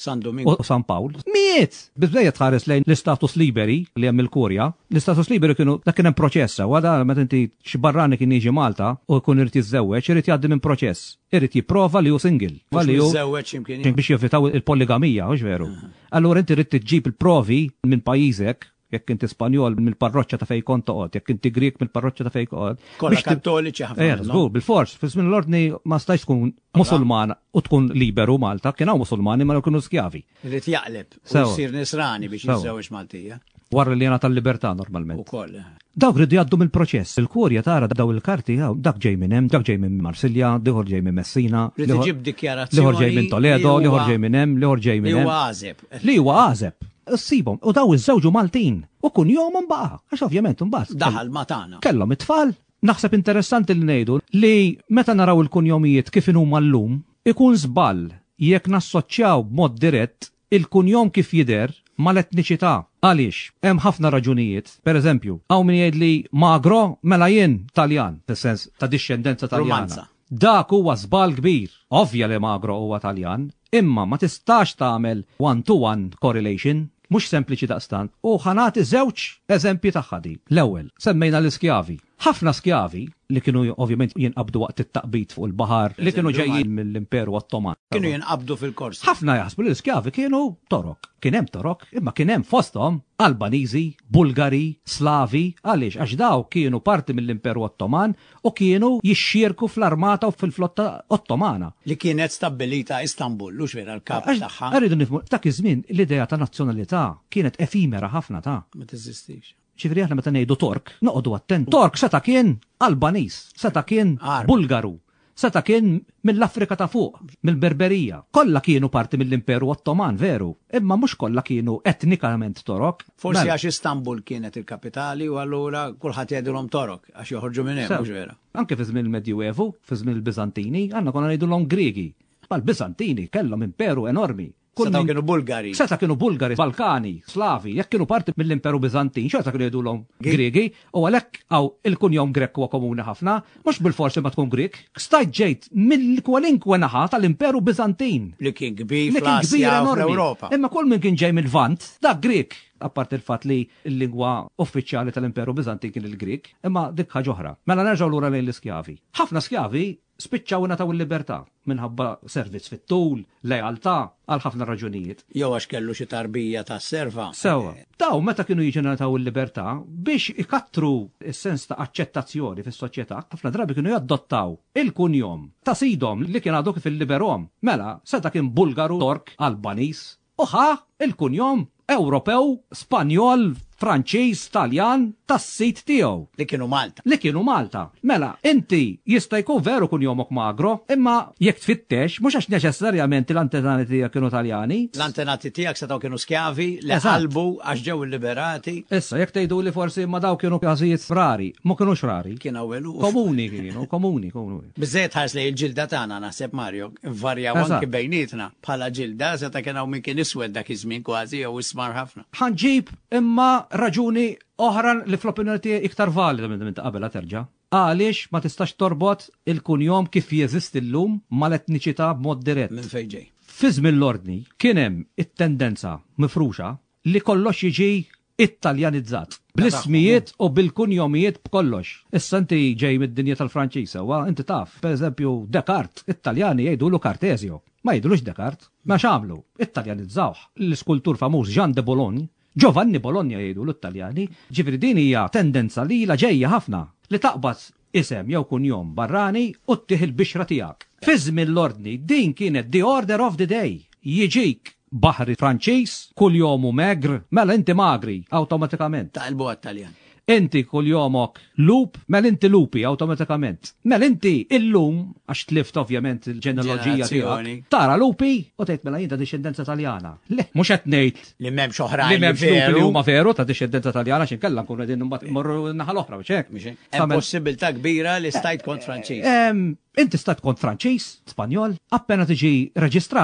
San Domingo. u San Pawl. Miet! Bizzejet tħares lejn l-istatus liberi li hemm il-Kurja. L-istatus liberi kienu dak kien hemm proċessa, għada meta inti xi barrani kien jiġi Malta u jkun irid jiżżewweġ, irid jgħaddi minn proċess. Irid jipprova li hu single. Li hu Żewweġ imkien. biex jevitaw il-poligamija, mhux veru. Allura inti rid tiġġib il-provi minn pajjiżek, jekk inti Spanjol mill-parroċċja ta' fejn kont toqgħod, jekk inti Grik mill-parroċċja ta' fejn toqgħod. Kollha Kattoliċi ħafna. Żgur, bil-fors, fis-żmien l-ordni ma stajx tkun Musulman u tkun liberu Malta, kien hawn Musulmani ma kienu skjavi. Irid jaqleb u Sewa. jsir nisrani biex Sewa. jiżżewweġ Maltija. Wara li jena tal-libertà normalment. Ukoll. Dawk ridu jgħaddu mill-proċess. Il-Kurja tara daw il-karti, dak ġej minn hemm, dak ġej minn Marsilja, liħor ġej minn Messina, Rid liħor iġib dikjarazzjoni. liħor ġej minn Toledo, li liħor huwa- ġej minn hemm, liħor ġej Li minn hemm. huwa għażeb. Li huwa għażeb. Issibhom u daw iż-żewġu Maltin. U kun jom imbagħad, għax ovvjament imbagħad. Daħal matana. Kellhom it-tfal. Naħseb interessanti li ngħidu li meta naraw il-kunjomijiet kif huma llum, ikun żball jekk nassoċjaw b'mod dirett il-kunjom kif jidher mal-etniċità. Għaliex, hemm ħafna raġunijiet. Per eżempju, hawn min jgħid li magro mela jien Taljan, fis-sens ta' discendenza Taljana. Romanza. Dak huwa żball kbir. Ovvja li magro huwa Taljan, imma ma tistax tagħmel one-to-one correlation, mhux sempliċi daqstant. U ħanati żewġ eżempji tagħha di. L-ewwel, semmejna l-iskjavi. Ħafna skjavi li kienu ovvjament jinqabdu waqt it-taqbit fuq il-baħar li kienu ġejjin mill-Imperu Ottoman. Kienu jinqabdu fil-kors. Ħafna jaħsbu li l-iskjavi kienu torok. Kien hemm torok, imma kien hemm fosthom Albaniżi, Bulgari, Slavi, għaliex għax daw kienu parti mill-Imperu Ottoman u kienu jixxierku fl-armata u fil-flotta Ottomana. Li kienet stabbilita Istanbul, lux vera l-kap tagħha. Għaridu nifmu, dak iż-żmien l-idea ta' nazzjonalità kienet efimera ħafna ta'. Ma teżistix. ċifri aħna meta ngħidu Tork, noqogħdu attent. Tork seta' kien Albaniż, seta' kien Arab. Bulgaru, seta' kien mill-Afrika ta' fuq, mill-Berberija. Kollha kienu parti mill-Imperu Ottoman, veru, imma mhux kollha kienu etnikament Torok. Forsi Mela, għax Istanbul kienet il-kapitali u allura kulħadd jgħidulhom torok għax joħorġu minn hemm, sew. mhux vera. Anke fi żmien il-Medjuevu, fi żmien il-Biżantini, għandna konna ngħidulhom Griegi. Mal-Biżantini kellhom imperu enormi. Kull Setaw min- kienu Bulgari. Seta kienu Bulgari, Balkani, Slavi, jekk kienu parti mill-Imperu Bizantin, xorta kienu jgħidulhom Griegi, u għalhekk għaw il-kunjom Grek huwa komuni ħafna, mhux bil-forsi ma tkun Grek, stajt ġejt mill-kwalinkwe naħa tal-Imperu Bizantin. Li kien kbir Li kien kbir fl-Asja u enormi. fl-Ewropa. Imma kull min kien ġej mill-Vant, dak Grek. Apart il-fat li l-lingwa uffiċjali tal-Imperu Bizantin kien il-Grek, imma dik ħaġa oħra. Mela nerġgħu lura lejn l-iskjavi. Ħafna skjavi spiċċaw nataw il-libertà minħabba servizz fit-tul, lejaltà, għal ħafna raġunijiet. Jew għax kellu xi tarbija tas-serva. Sewa, daw meta kienu jiġu nataw il-libertà biex ikattru is-sens ta' aċċettazzjoni fis-soċjetà, ħafna drabi kienu jaddottaw il-kunjom ta' sidhom li kien għadu kif il-liberom. Mela, seta kien Bulgaru, Tork, Albaniż, uħa il-kunjom Ewropew, Spanjol, Franċiż, Taljan, tas-sit tiegħu. Li kienu Malta. Li kienu Malta. Mela, inti jista' jkun veru kun jomok magro, imma jekk tfittex, mhux għax neċessarjament l-antenati tiegħek kienu Taljani. L-antenati tiegħek setaw kienu skjavi li Eżatt. ħalbu għax ġew liberati. Issa, jekk tgħidu li forsi ma daw kienu każijiet rari, ma kienux rari. Kien għawelu. Komuni kienu, komuni. Bizzejt ħars li il-ġilda tagħna naħseb Mario, varjaw Eżatt. anki bejnietna. Bħala ġilda seta kien hawn min kien iswed dak iż-żmien kważi jew ismar ħafna. Ħanġib imma raġuni oħra li fl-opinjoni tiegħi iktar valida minn ta' qabel terġa'. Għaliex ma tistax torbot il-kunjom kif jeżisti llum mal-etniċità b'mod dirett. Minn fejn ġej. Fi żmien l-ordni kien hemm it-tendenza mifruxa li kollox jiġi Italjanizzat. Bl-ismijiet u bil-kunjomijiet b'kollox. Issa inti ġej mid-dinja tal-Franċisa, wa inti taf, per eżempju, Descartes, Italjani jgħidulu Cartesio. Ma jgħidulux Descartes, ma xamlu, Italjanizzaw. L-iskultur famuż Jean de Bologne, Giovanni Bologna jgħidulu Italjani, ġifri din hija tendenza li la ġejja ħafna li taqbad isem jew kunjom barrani u ttieħ il-bixra tiegħek. Fi żmien l-ordni din kienet the order of the day. Jiġik baħri Franċiż, kull jomu megr, mela inti magri, awtomatikament. Taqilbu għat-Taljan. Inti kull jomok lup, mela inti lupi, awtomatikament. Mela inti illum, għax tlift ovvjament il-ġenealoġija Ġenerazzjoni. tiegħek, tara lupi u tgħid mela jinta discendenza Taljana. Le, mhux qed ngħid Li m'hemmx li oħrajn li m'hemmx lupi li veru. huma veru ta' discendenza Taljana x'in kellha nkunu qegħdin imbagħad morru naħa l-oħra biex hekk. Mhix hekk? Hemm possibilità kbira li stajt kont Franċiż. Inti stat kont Franċiż, Spanjol, appena tiġi reġistrat,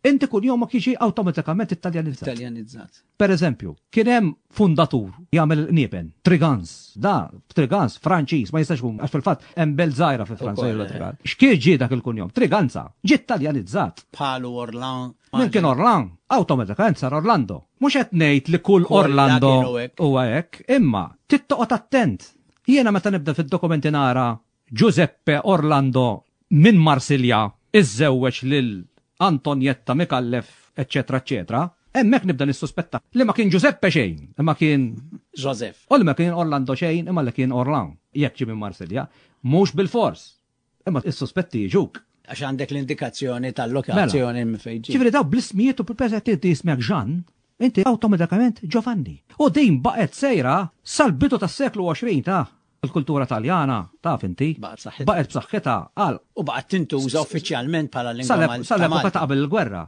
inti kull jomok jiġi awtomatikament Italjanizzat. Italjanizzat. Per eżempju, kien hemm fundatur jagħmel nieben, Trigans, Trigans Franċiż, ma jistax għax fil-fatt hemm belt żgħira fi Franza jgħidu Trigans. X'kien ġie dak il-kunjom? Triganza, ġie Italjanizzat. Palu Orlan. Min kien Orlan, awtomatikament sar Orlando. Mhux qed ngħid li kull Orlando huwa hekk, imma tittoqgħod attent. Jiena meta nibda fid-dokumenti nara Giuseppe Orlando minn Marsilja iżżewweġ lil Antonietta Mikallef, eccetera, eccetera. Hemmhekk nibda nissuspetta li ma kien Giuseppe xejn, imma kien Joseph. u li ma kien Orlando xejn, imma li kien Orlan. Jekk ġie minn Marsilja, mhux bil-fors. Imma is-suspetti jiġuk. Għax għandek l-indikazzjoni tal-lokazzjoni minn fejn ġie. Ġifieri daw bl-ismijiet u bil-preżent inti ismek Ġan, inti awtomatikament Giovanni. U din baqgħet sejra sal-bidu tas-seklu 20 ta' il-kultura Taljana, taf inti, baqgħet b'saħħitha għal U baqgħet tintuża uffiċjalment bħala lingwa sal-epoka ta' qabel il-gwerra.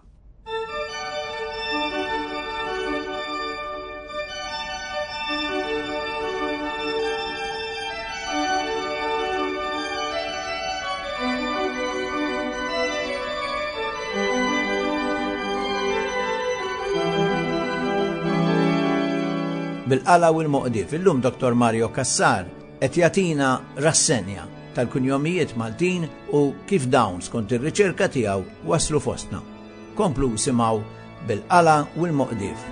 Bil-qala u l-Moqdif, illum Dr. Mario Kassar qed jagħtina rassenja tal-kunjomijiet Maltin u kif dawn skont ir-riċerka tiegħu waslu fostna. Komplu simgħu bil-qala u l-Moqdif.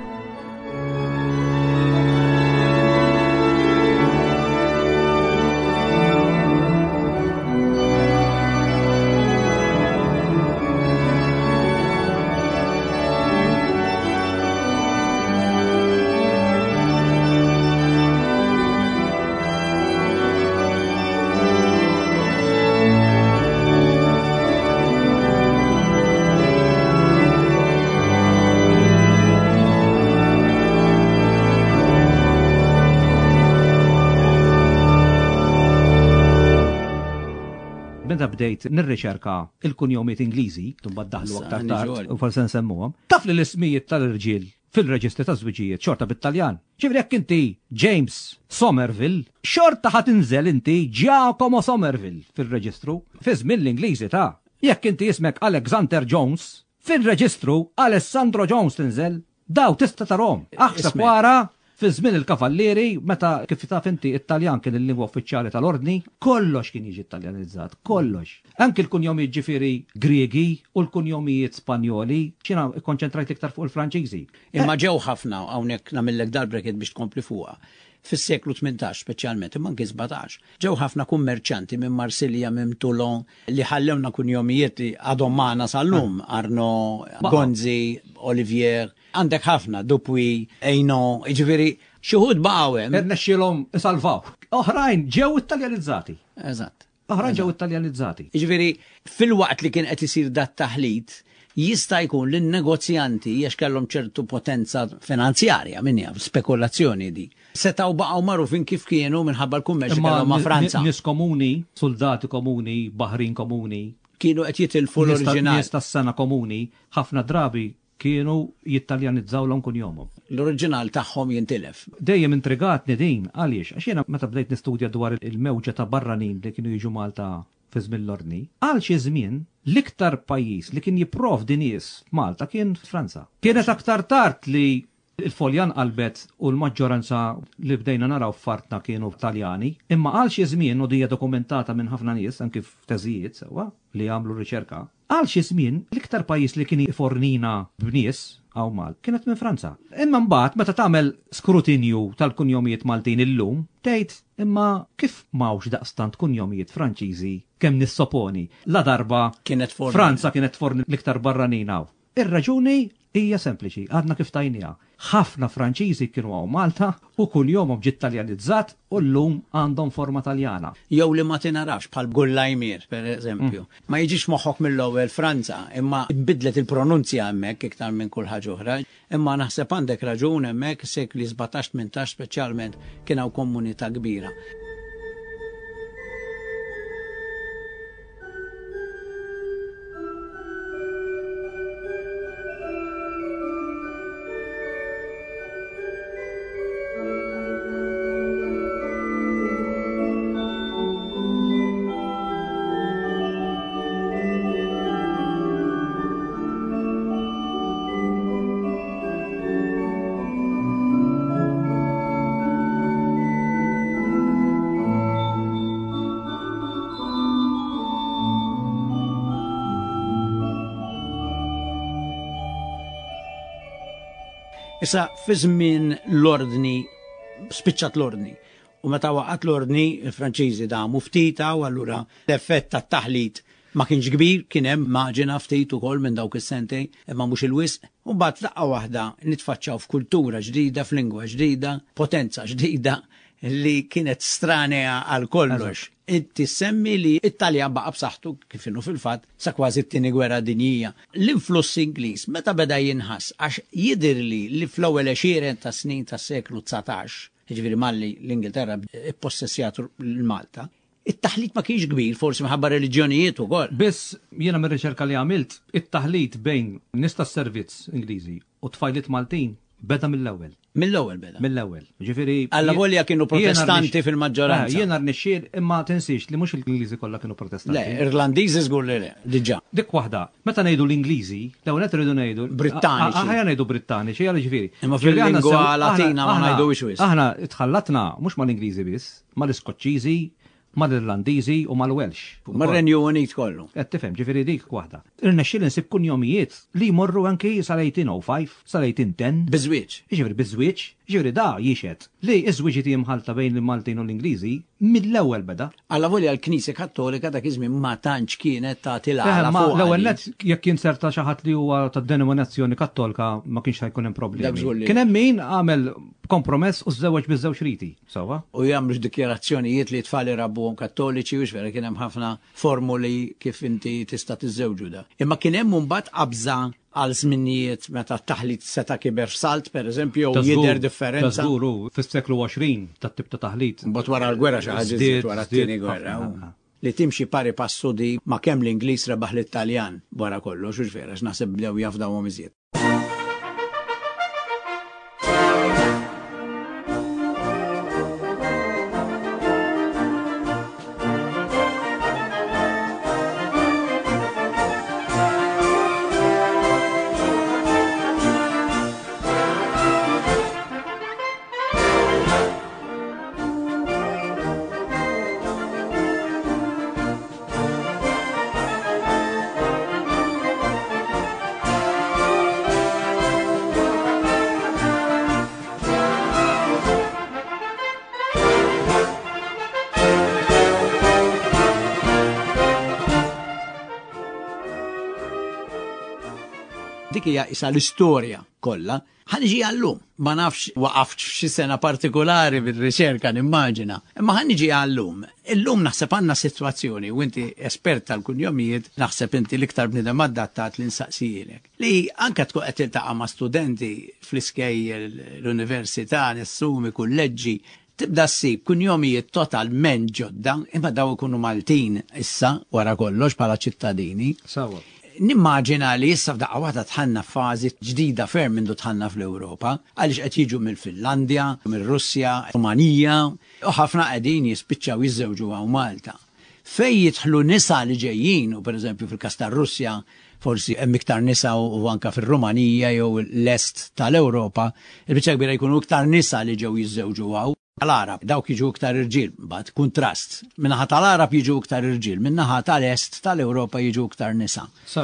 Meta bdejt nirriċerka il-kunjomiet Ingliżi, tumbad daħlu aktar tard u forse nsemmuhom. Taf li l-ismijiet tal-irġiel fil-reġistri ta' żwiġijiet xorta bit-Taljan. Ġifri jekk inti James Somerville, xorta ħadd inżel inti Giacomo Somerville fil-reġistru. Fi żmien l-Ingliżi ta' jekk inti ismek Alexander Jones, fil-reġistru Alessandro Jones tinżel, daw tista' tarhom. Aħseb wara fi żmien il-kavallieri, meta kif taf inti Italjan kien il-lingwa uffiċjali tal-ordni, kollox kien jiġi Italjanizzat, kollox. Anke l-kunjomijiet ġifieri Griegi u l-kunjomijiet Spanjoli, xina konċentrajt iktar fuq il-Franċiżi. Imma ġew ħafna hawnhekk nagħmellek dal-bracket biex tkompli fuqha. Fis-seklu 18 speċjalment, imma anke 17. Ġew ħafna kummerċanti minn Marsilja, minn Toulon li ħallewna kunjomijiet għadhom magħna sal-lum, Arno, Gonzi, Olivier, għandek ħafna, Dupuy, Ejno, ġifieri xi wħud baqgħu hemm. Irnexxielhom isalvaw. Oħrajn ġew Ittaljanizzati. Eżatt. Oħrajn ġew Ittaljanizzati. Ġifieri fil-waqt li kien qed isir dat taħlit, jista' jkun li n-negozjanti għax kellhom ċertu potenza finanzjarja minja, spekulazzjoni di. Setaw baqgħu magħrufin kif kienu minħabba l-kummerċ kellhom ma' Franza. Nies komuni, soldati komuni, baħrin komuni, kienu qed jitilfu l-oriġinali. Nies tas-sena komuni, ħafna drabi kienu jittaljanizzaw l-om kun jomom. L-oriġinal tagħhom jintilef. Dejjem intrigatni din, għaliex, għax jena meta bdejt nistudja dwar il-mewġa ta' barranin li kienu jiġu Malta fi żmien l-ordni, għal xi żmien l-iktar pajjiż li kien jipprovdi nies Malta kien Franza. Kienet aktar tard li il-foljan qalbet u l-maġġoranza li bdejna naraw f'fartna kienu Taljani, imma għal xi żmien u dija dokumentata minn ħafna nies anke f'teżijiet sewwa li għamlu riċerka. Għal xi żmien l-iktar pajjiż li kien jifornina b'nies għaw Mal kienet minn Franza. Imma mbagħad meta tagħmel skrutinju tal-kunjomijiet Maltin illum, tgħid imma kif m'hawnx daqstant kunjomijiet Franċiżi kemm nissoponi la darba Franza kienet forni l-iktar barranin hawn. Ir-raġuni hija sempliċi, għadna kif tajnija. Ħafna Franċiżi kienu għaw Malta u kull jomhom ġiet Taljanizzat u llum għandhom forma Taljana. Jew li ma tinarafx bħal Gullajmir, per eżempju. Ma jiġix moħħok mill-ewwel Franza, imma bidlet il-pronunzja hemmhekk iktar minn kull ħaġa oħra. Imma naħseb għandek raġun hemmhekk sekli 17-18 speċjalment kien hawn komunità kbira. Issa fi żmien l-ordni spiċċat l-ordni. U meta waqgħet l-ordni il-Franċiżi damu ftita u allura l-effett tat-taħlit ma kienx kbir, kien hemm maġina ftit ukoll minn dawk is-sentej, imma mhux il-wisq. U mbagħad daqqa waħda nitfaċċaw f'kultura ġdida, f'lingwa ġdida, potenza ġdida li kienet stranea għal kollox. Inti semmi li Italja baqa b'saħħtu kif inhu fil-fatt sa kważi t-tieni gwerra dinjija. L-influss Ingliż meta beda jinħass għax jidirli li fl-ewwel 20 ta' snin tas-seklu 19, jiġifieri malli l-Ingilterra ippossessjat l-Malta, it-taħlit ma kienx kbir, forsi minħabba reliġjonijiet ukoll. Biss jiena mir-riċerka li għamilt, it-taħlit bejn nies tas-servizz Ingliżi u tfajliet Maltin beda mill-ewwel. Mill-ewwel beda. Mill-ewwel. Ġifieri Alla volja kienu protestanti fil-maġġoranza. Jiena rnexxiel imma tinsix li mhux l-Ingliżi kollha kienu protestanti. Le, Irlandiżi żgur li le, diġà. Dik waħda, meta ngħidu l-Ingliżi, l-ewwel qed iridu ngħidu Brittaniċi. Ħajja ngħidu Brittaniċi, għal ġifieri. Imma fil-lingwa Latina ma ngħidux wisq. Aħna tħallatna mhux mal-Ingliżi biss, mal-Iskoċċiżi, mal-Irlandiżi u mal-Welsh. Mar-Renju Unit kollu. Qed tifhem, ġifieri dik waħda. Irnexxiel insib kunjomijiet li jmorru anki sal-1805, sal-1810. Biżwieġ. Ġifieri biżwieġ, ġifieri da jixed li iż-żwieġ imħalta bejn il-Maltin u l-Ingliżi mill-ewwel beda. Alla volja l-Knisja Kattolika dak iż-żmien ma tantx kienet tagħti l-għala fuq. L-ewwel net jekk jinserta xi ħadd li huwa tad-denominazzjoni Kattolika ma kienx ħajkun hemm problemi. Kien hemm min għamel kompromess u żewweġ biż-żewġ riti, sewwa? U jagħmlu dikjarazzjonijiet li tfal irabbuhom kattoliċi u x'vera kien hemm ħafna formuli kif inti tista' tiżżewġu da. Imma kien hemm mbagħad qabża għal żminijiet meta t-taħlit seta' kiber salt pereżempju jew jidher differenza. Tażguru fis-seklu 20 tat-tip ta' taħlit. Mbagħad wara l-gwerra xi ħaġa wara t-tieni gwerra. Li timxi pari passu di ma kemm l-Ingliż rebaħ l-Italjan wara kollox u x'vera x'naħseb bdew jafdawhom iżjed. Dik hija isa l-istorja kollha. Ħaniġi għallum, ma nafx waqaft f'xi sena partikolari bil-riċerka nimmaġina, imma ħaniġi għallum. Illum naħseb għandna sitwazzjoni u inti espert tal-kunjomijiet, naħseb inti l-iktar bniedem adattat li nsaqsijilek. Li anke tkun qed tiltaqa' ma' studenti fl-iskejjel l-università, nessumi, kulleġġi, tibda ssib kunjomijiet totalment ġodda, imma daw ikunu Maltin issa wara kollox bħala ċittadini. Sawa. Nimmaġina li issa f'daqqa waħda tħanna f'fażi ġdida ferm mindu tħanna fl-Ewropa, għaliex qed jiġu mill-Finlandja, mill-Russja, Rumanija, u ħafna qegħdin jispiċċaw jiżżewġu hawn Malta. Fejn jidħlu nisa li ġejjin, u pereżempju fil-każ tar-Russja, forsi hemm iktar nisa u anke fir-Rumanija jew l-est tal-Ewropa, il-biċċa kbira jkunu iktar nisa li ġew jiżżewġu hawn. Tal-Arab, dawk jiġu iktar irġiel, bad kontrast. Minnaħa tal-Arab jiġu iktar irġiel, minnaħa tal-Est tal-Ewropa jiġu iktar nisa.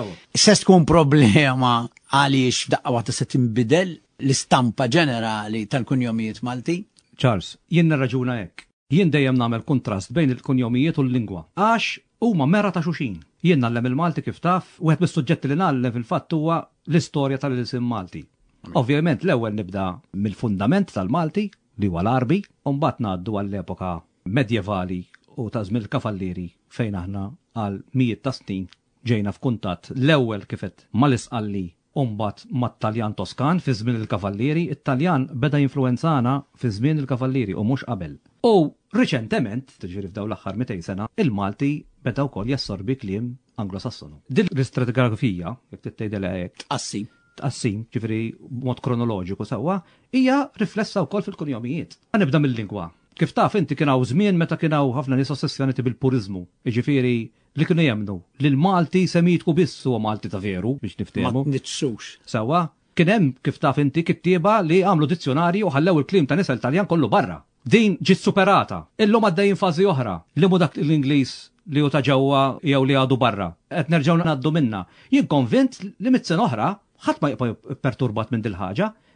Se tkun problema għaliex f'daqqa waħda se tinbidel l-istampa ġenerali tal-kunjomijiet Malti? Charles, jien raġuna hekk. Jien dejjem nagħmel kontrast bejn il-kunjomijiet u l-lingwa. Għax huma mera ta' xuxin. Jien nagħlem il-Malti kif taf, u wieħed mis-suġġetti li nagħlem fil-fatt huwa l-istorja tal-isim Malti. Ovvjament l-ewwel nibda mill-fundament tal-Malti li huwa l-Arbi, u mbagħad ngħaddu għall-epoka medjevali u ta' żmien il-kavallieri fejn aħna għal mijiet ta' snin ġejna f'kuntatt l-ewwel kifet mal-isqalli u mbagħad mat-Taljan Toskan fi żmien il-kavallieri, it-Taljan beda jinfluwenzana fi żmien il-kavallieri u mhux qabel. U riċentement, tiġifieri f'dawn l-aħħar 200 sena, il-Malti beda wkoll jassorbi kliem Anglosassonu. Din l-istratigrafija, jekk tittejdilha hekk, tqassim, ġifieri mod kronoloġiku sewwa, hija riflessa wkoll fil-kunjomijiet. Nibda mill-lingwa. Kif taf inti kien hawn żmien meta kien hawn ħafna nies ossessjonati bil-puriżmu, jiġifieri li kienu jemnu li l-Malti semmitku biss huwa Malti ta' veru biex niftehmu. Ma nitsux. Sewwa, kien hemm kif taf inti kittieba li għamlu dizzjonarji u ħallew il-kliem ta' nies Taljan kollu barra. Din ġiet superata. Illum għaddejjin fażi oħra li mu dak l-Ingliż li hu ta' ġewwa jew li għadu barra. Qed nerġgħu ngħaddu minnha. Jien konvint li mit-sena oħra ħadd ma jibqa' perturbat minn dil ħaġa,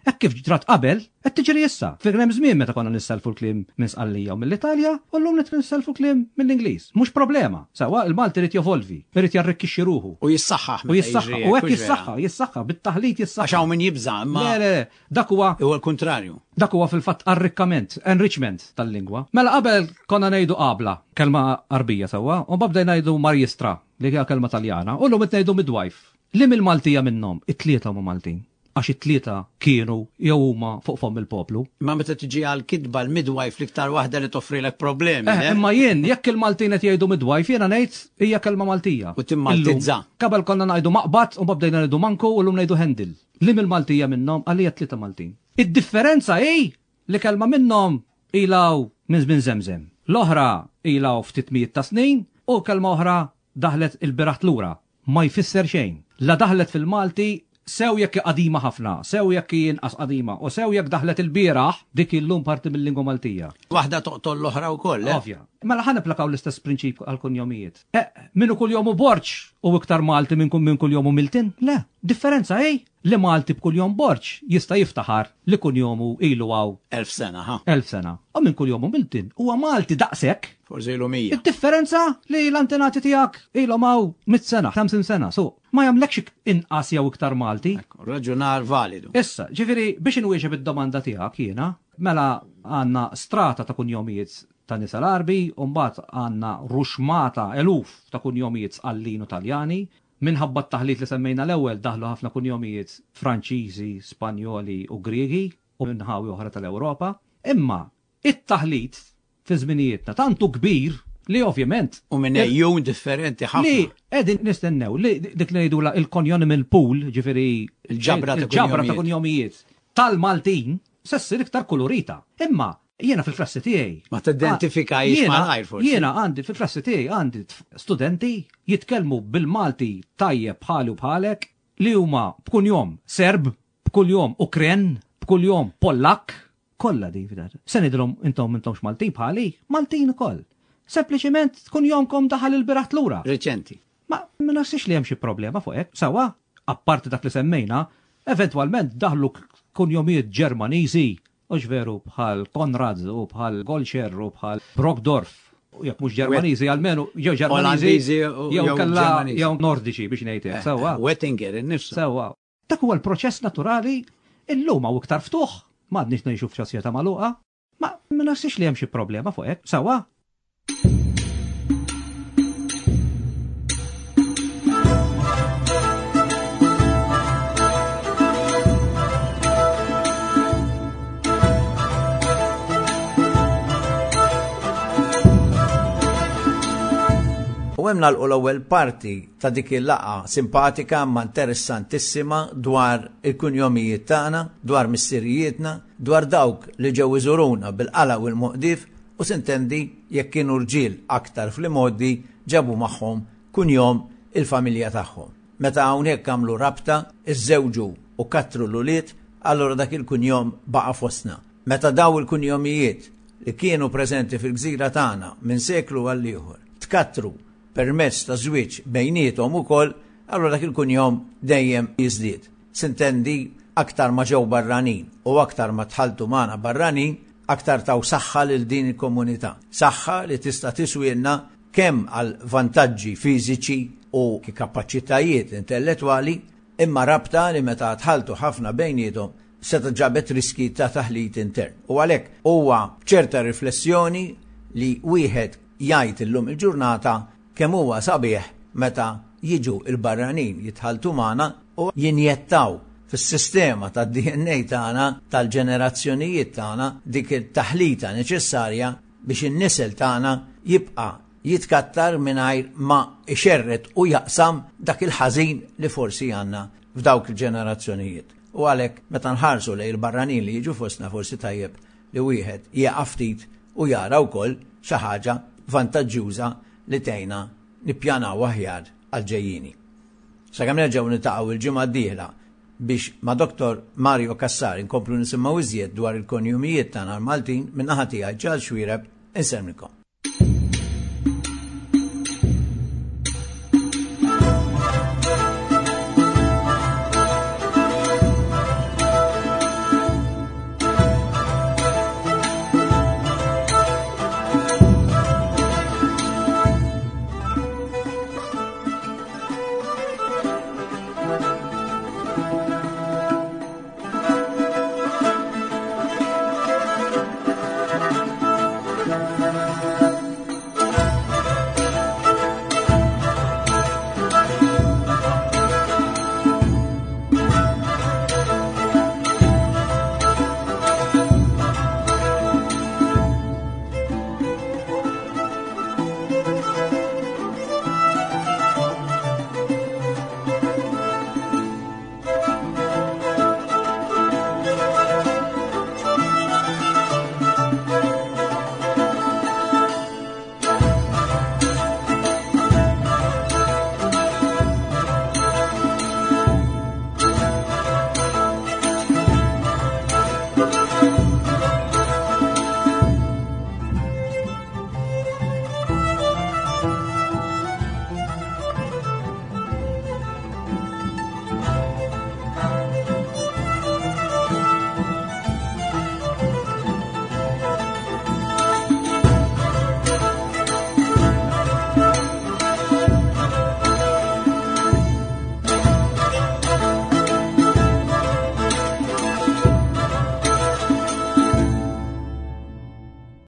Hekk kif ġrat qabel, qed tiġri issa. Fil-hemm żmien meta konna nisselfu l-kliem minn Sqallija u mill-Italja, u llum qed nisselfu l-kliem mill-Ingliż. Mhux problema. Sewa il-Malti irid jevolvi, irid jarrikkixxi ruħu. U jissaħħaħ. U jissaħħaħ, u hekk jissaħħaħ, bit-taħlit jissaħħaħ. Għax hawn min jibża, imma Le, dak huwa l-kontrarju. Dak huwa fil-fatt arrikkament, enrichment tal-lingwa. Mela qabel konna ngħidu qabla, kelma qarbija sewwa, u babda ngħidu marjistra li hija kelma Taljana, u llum qed ngħidu midwife. Li mill-Maltija minnhom, it-tlieta huma Maltin. Għax it-tlieta kienu jew huma fuq fom il-poplu. Ma meta tiġi għal kidba l-midwife l-iktar waħda li toffrilek problemi. Imma jien jekk il-Maltin qed jgħidu midwife jiena ngħid hija kelma Maltija. U timmaltizza. Kabel konna ngħidu maqbad u babdejna ngħidu manko u llum ngħidu hendil. Li mill-Maltija minnhom għalija tlieta Maltin. Id-differenza hi li kelma minnhom ilaw minn Zemzem. L-oħra ilaw ftit mijiet ta' snin u kelma oħra daħlet il-biraħt lura. Ma jfisser xejn. La daħlet fil-Malti sew jekk qadima ħafna, sew jekk jinqas qadima, u sew jekk daħlet il-bieraħ dik illum parti mill-lingwa Maltija. Waħda toqtol l-oħra wkoll. Ovvja. Mela ħan applikaw l-istess prinċip għal kunjomijiet. Minnu kull jomu Borċ u iktar Malti minn kull jomu Miltin? Le, differenza li Malti b'kull jom Borċ jista' jiftaħar li kun jomu ilu għaw 1000 sena, ha? 1000 sena. U minn kull jomu Miltin huwa Malti daqshekk. Forsi ilu 100. Id-differenza li l-antenati tiegħek ilhom għaw 100 sena, 50 sena. So, ma jagħmlekx inqas jew iktar Malti. Raġunar validu. Issa, ġifieri biex inwieġeb id-domanda tiegħek jiena, mela għandna strata ta' kunjomijiet ta' nisa l-Arbi, u mbagħad għandna ruxmata eluf ta' kunjomijiet Sqallin u Taljani, minħabba t-taħlit li semmejna l-ewwel daħlu ħafna kunjomijiet Franċiżi, Spanjoli u Griegi u minħawi oħra tal-Ewropa, imma it-taħlit fi żminijietna tantu kbir li ovvjament u minn ejjun differenti ħafna. Li qegħdin nistennew li dik li ngħidula il-konjonimal pool, ġifieri il-ġabra ta' kunjomijiet tal-Maltin se ssir iktar kolorita. Imma jiena fil-klassi tiegħi ma tidentifikajx malajr forsi. Jiena għandi fil-klassi tiegħi għandi studenti jitkellmu bil-Malti tajjeb bħali u bħalek li huma b'kull jom Serb, b'kull jom Ukren, b'kull jom Pollak, kollha David. Se nidilhom intomx Maltin bħali, Maltin ukoll. Sempliċement tkun jomkom daħal il-biraħt lura. Reċenti. Ma naħsix li hemm xi problema fuq hekk. Sawa, apparti dak li semmejna, eventwalment daħlu kunjomijiet Ġermaniżi, u veru bħal Konrad u bħal Golcher u bħal Brockdorf. Jekk mhux Ġermaniżi għalmenu jew Ġermaniżi jew kella jew Nordiċi biex ngħidlek. Sawa. Wettinger innifsu. Sawa. Dak huwa l-proċess naturali illum hawn iktar ftuħ. M'għadniex ngħixu f'sosjetà magħluqa. Ma naħsix li hemm xi problema fuq hekk. Sawa. U hemm nagħlqu l-ewwel parti ta' dik il-laqa simpatika ma interessantissima dwar il-kunjomijiet tagħna, dwar missirijietna, dwar dawk li ġew iżuruna bil-qala u l-Muqdif u sintendi jekk kienu rġiel aktar fl-imoddi ġabu magħhom kunjom il-familja tagħhom. Meta hawnhekk għamlu rabta, iżżewġu u kattru l-ulied, allura dak il-kunjom baqa' fostna. Meta daw il-kunjomijiet li kienu preżenti fil-gżira tagħna minn seklu għal ieħor tkattru permezz ta' żwieġ bejniethom ukoll, allura dak il-kunjom dejjem jiżdied. Sintendi aktar ma ġew barranin u aktar ma tħaltu magħna barranin, aktar taw saħħa lil din il-komunità. Saħħa li tista' tiswielna kemm għal vantaġġi fiżiċi u kapaċitajiet intellettwali, imma rabta li meta tħaltu ħafna bejniethom se ġabet riski ta' taħlit intern. U għalhekk huwa ċerta riflessjoni li wieħed jgħid illum il-ġurnata kemm huwa sabiħ meta jiġu il-barranin jitħaltu magħna u jinjettaw fis-sistema tad-DNA tagħna tal-ġenerazzjonijiet tagħna dik it-taħlita neċessarja biex in-nisel tagħna jibqa' jitkattar mingħajr ma ixerret u jaqsam dak il-ħażin li forsi għandna f'dawk il-ġenerazzjonijiet. U għalhekk meta nħarsu lejn il-barranin li jiġu fostna forsi tajjeb li wieħed jieqa' ftit u jara wkoll xi ħaġa vantaġġjuża li tgħinna nippjanaw aħjar għal-ġejjini. Sakemm nerġgħu niltaqgħu il-ġimgħa d-dieħla biex ma' Dr. Mario Kassar inkomplu nisimgħu iżjed dwar il-konjumijiet tagħna Maltin min-naħa tiegħi Ġal Xwiereb insemmilkom.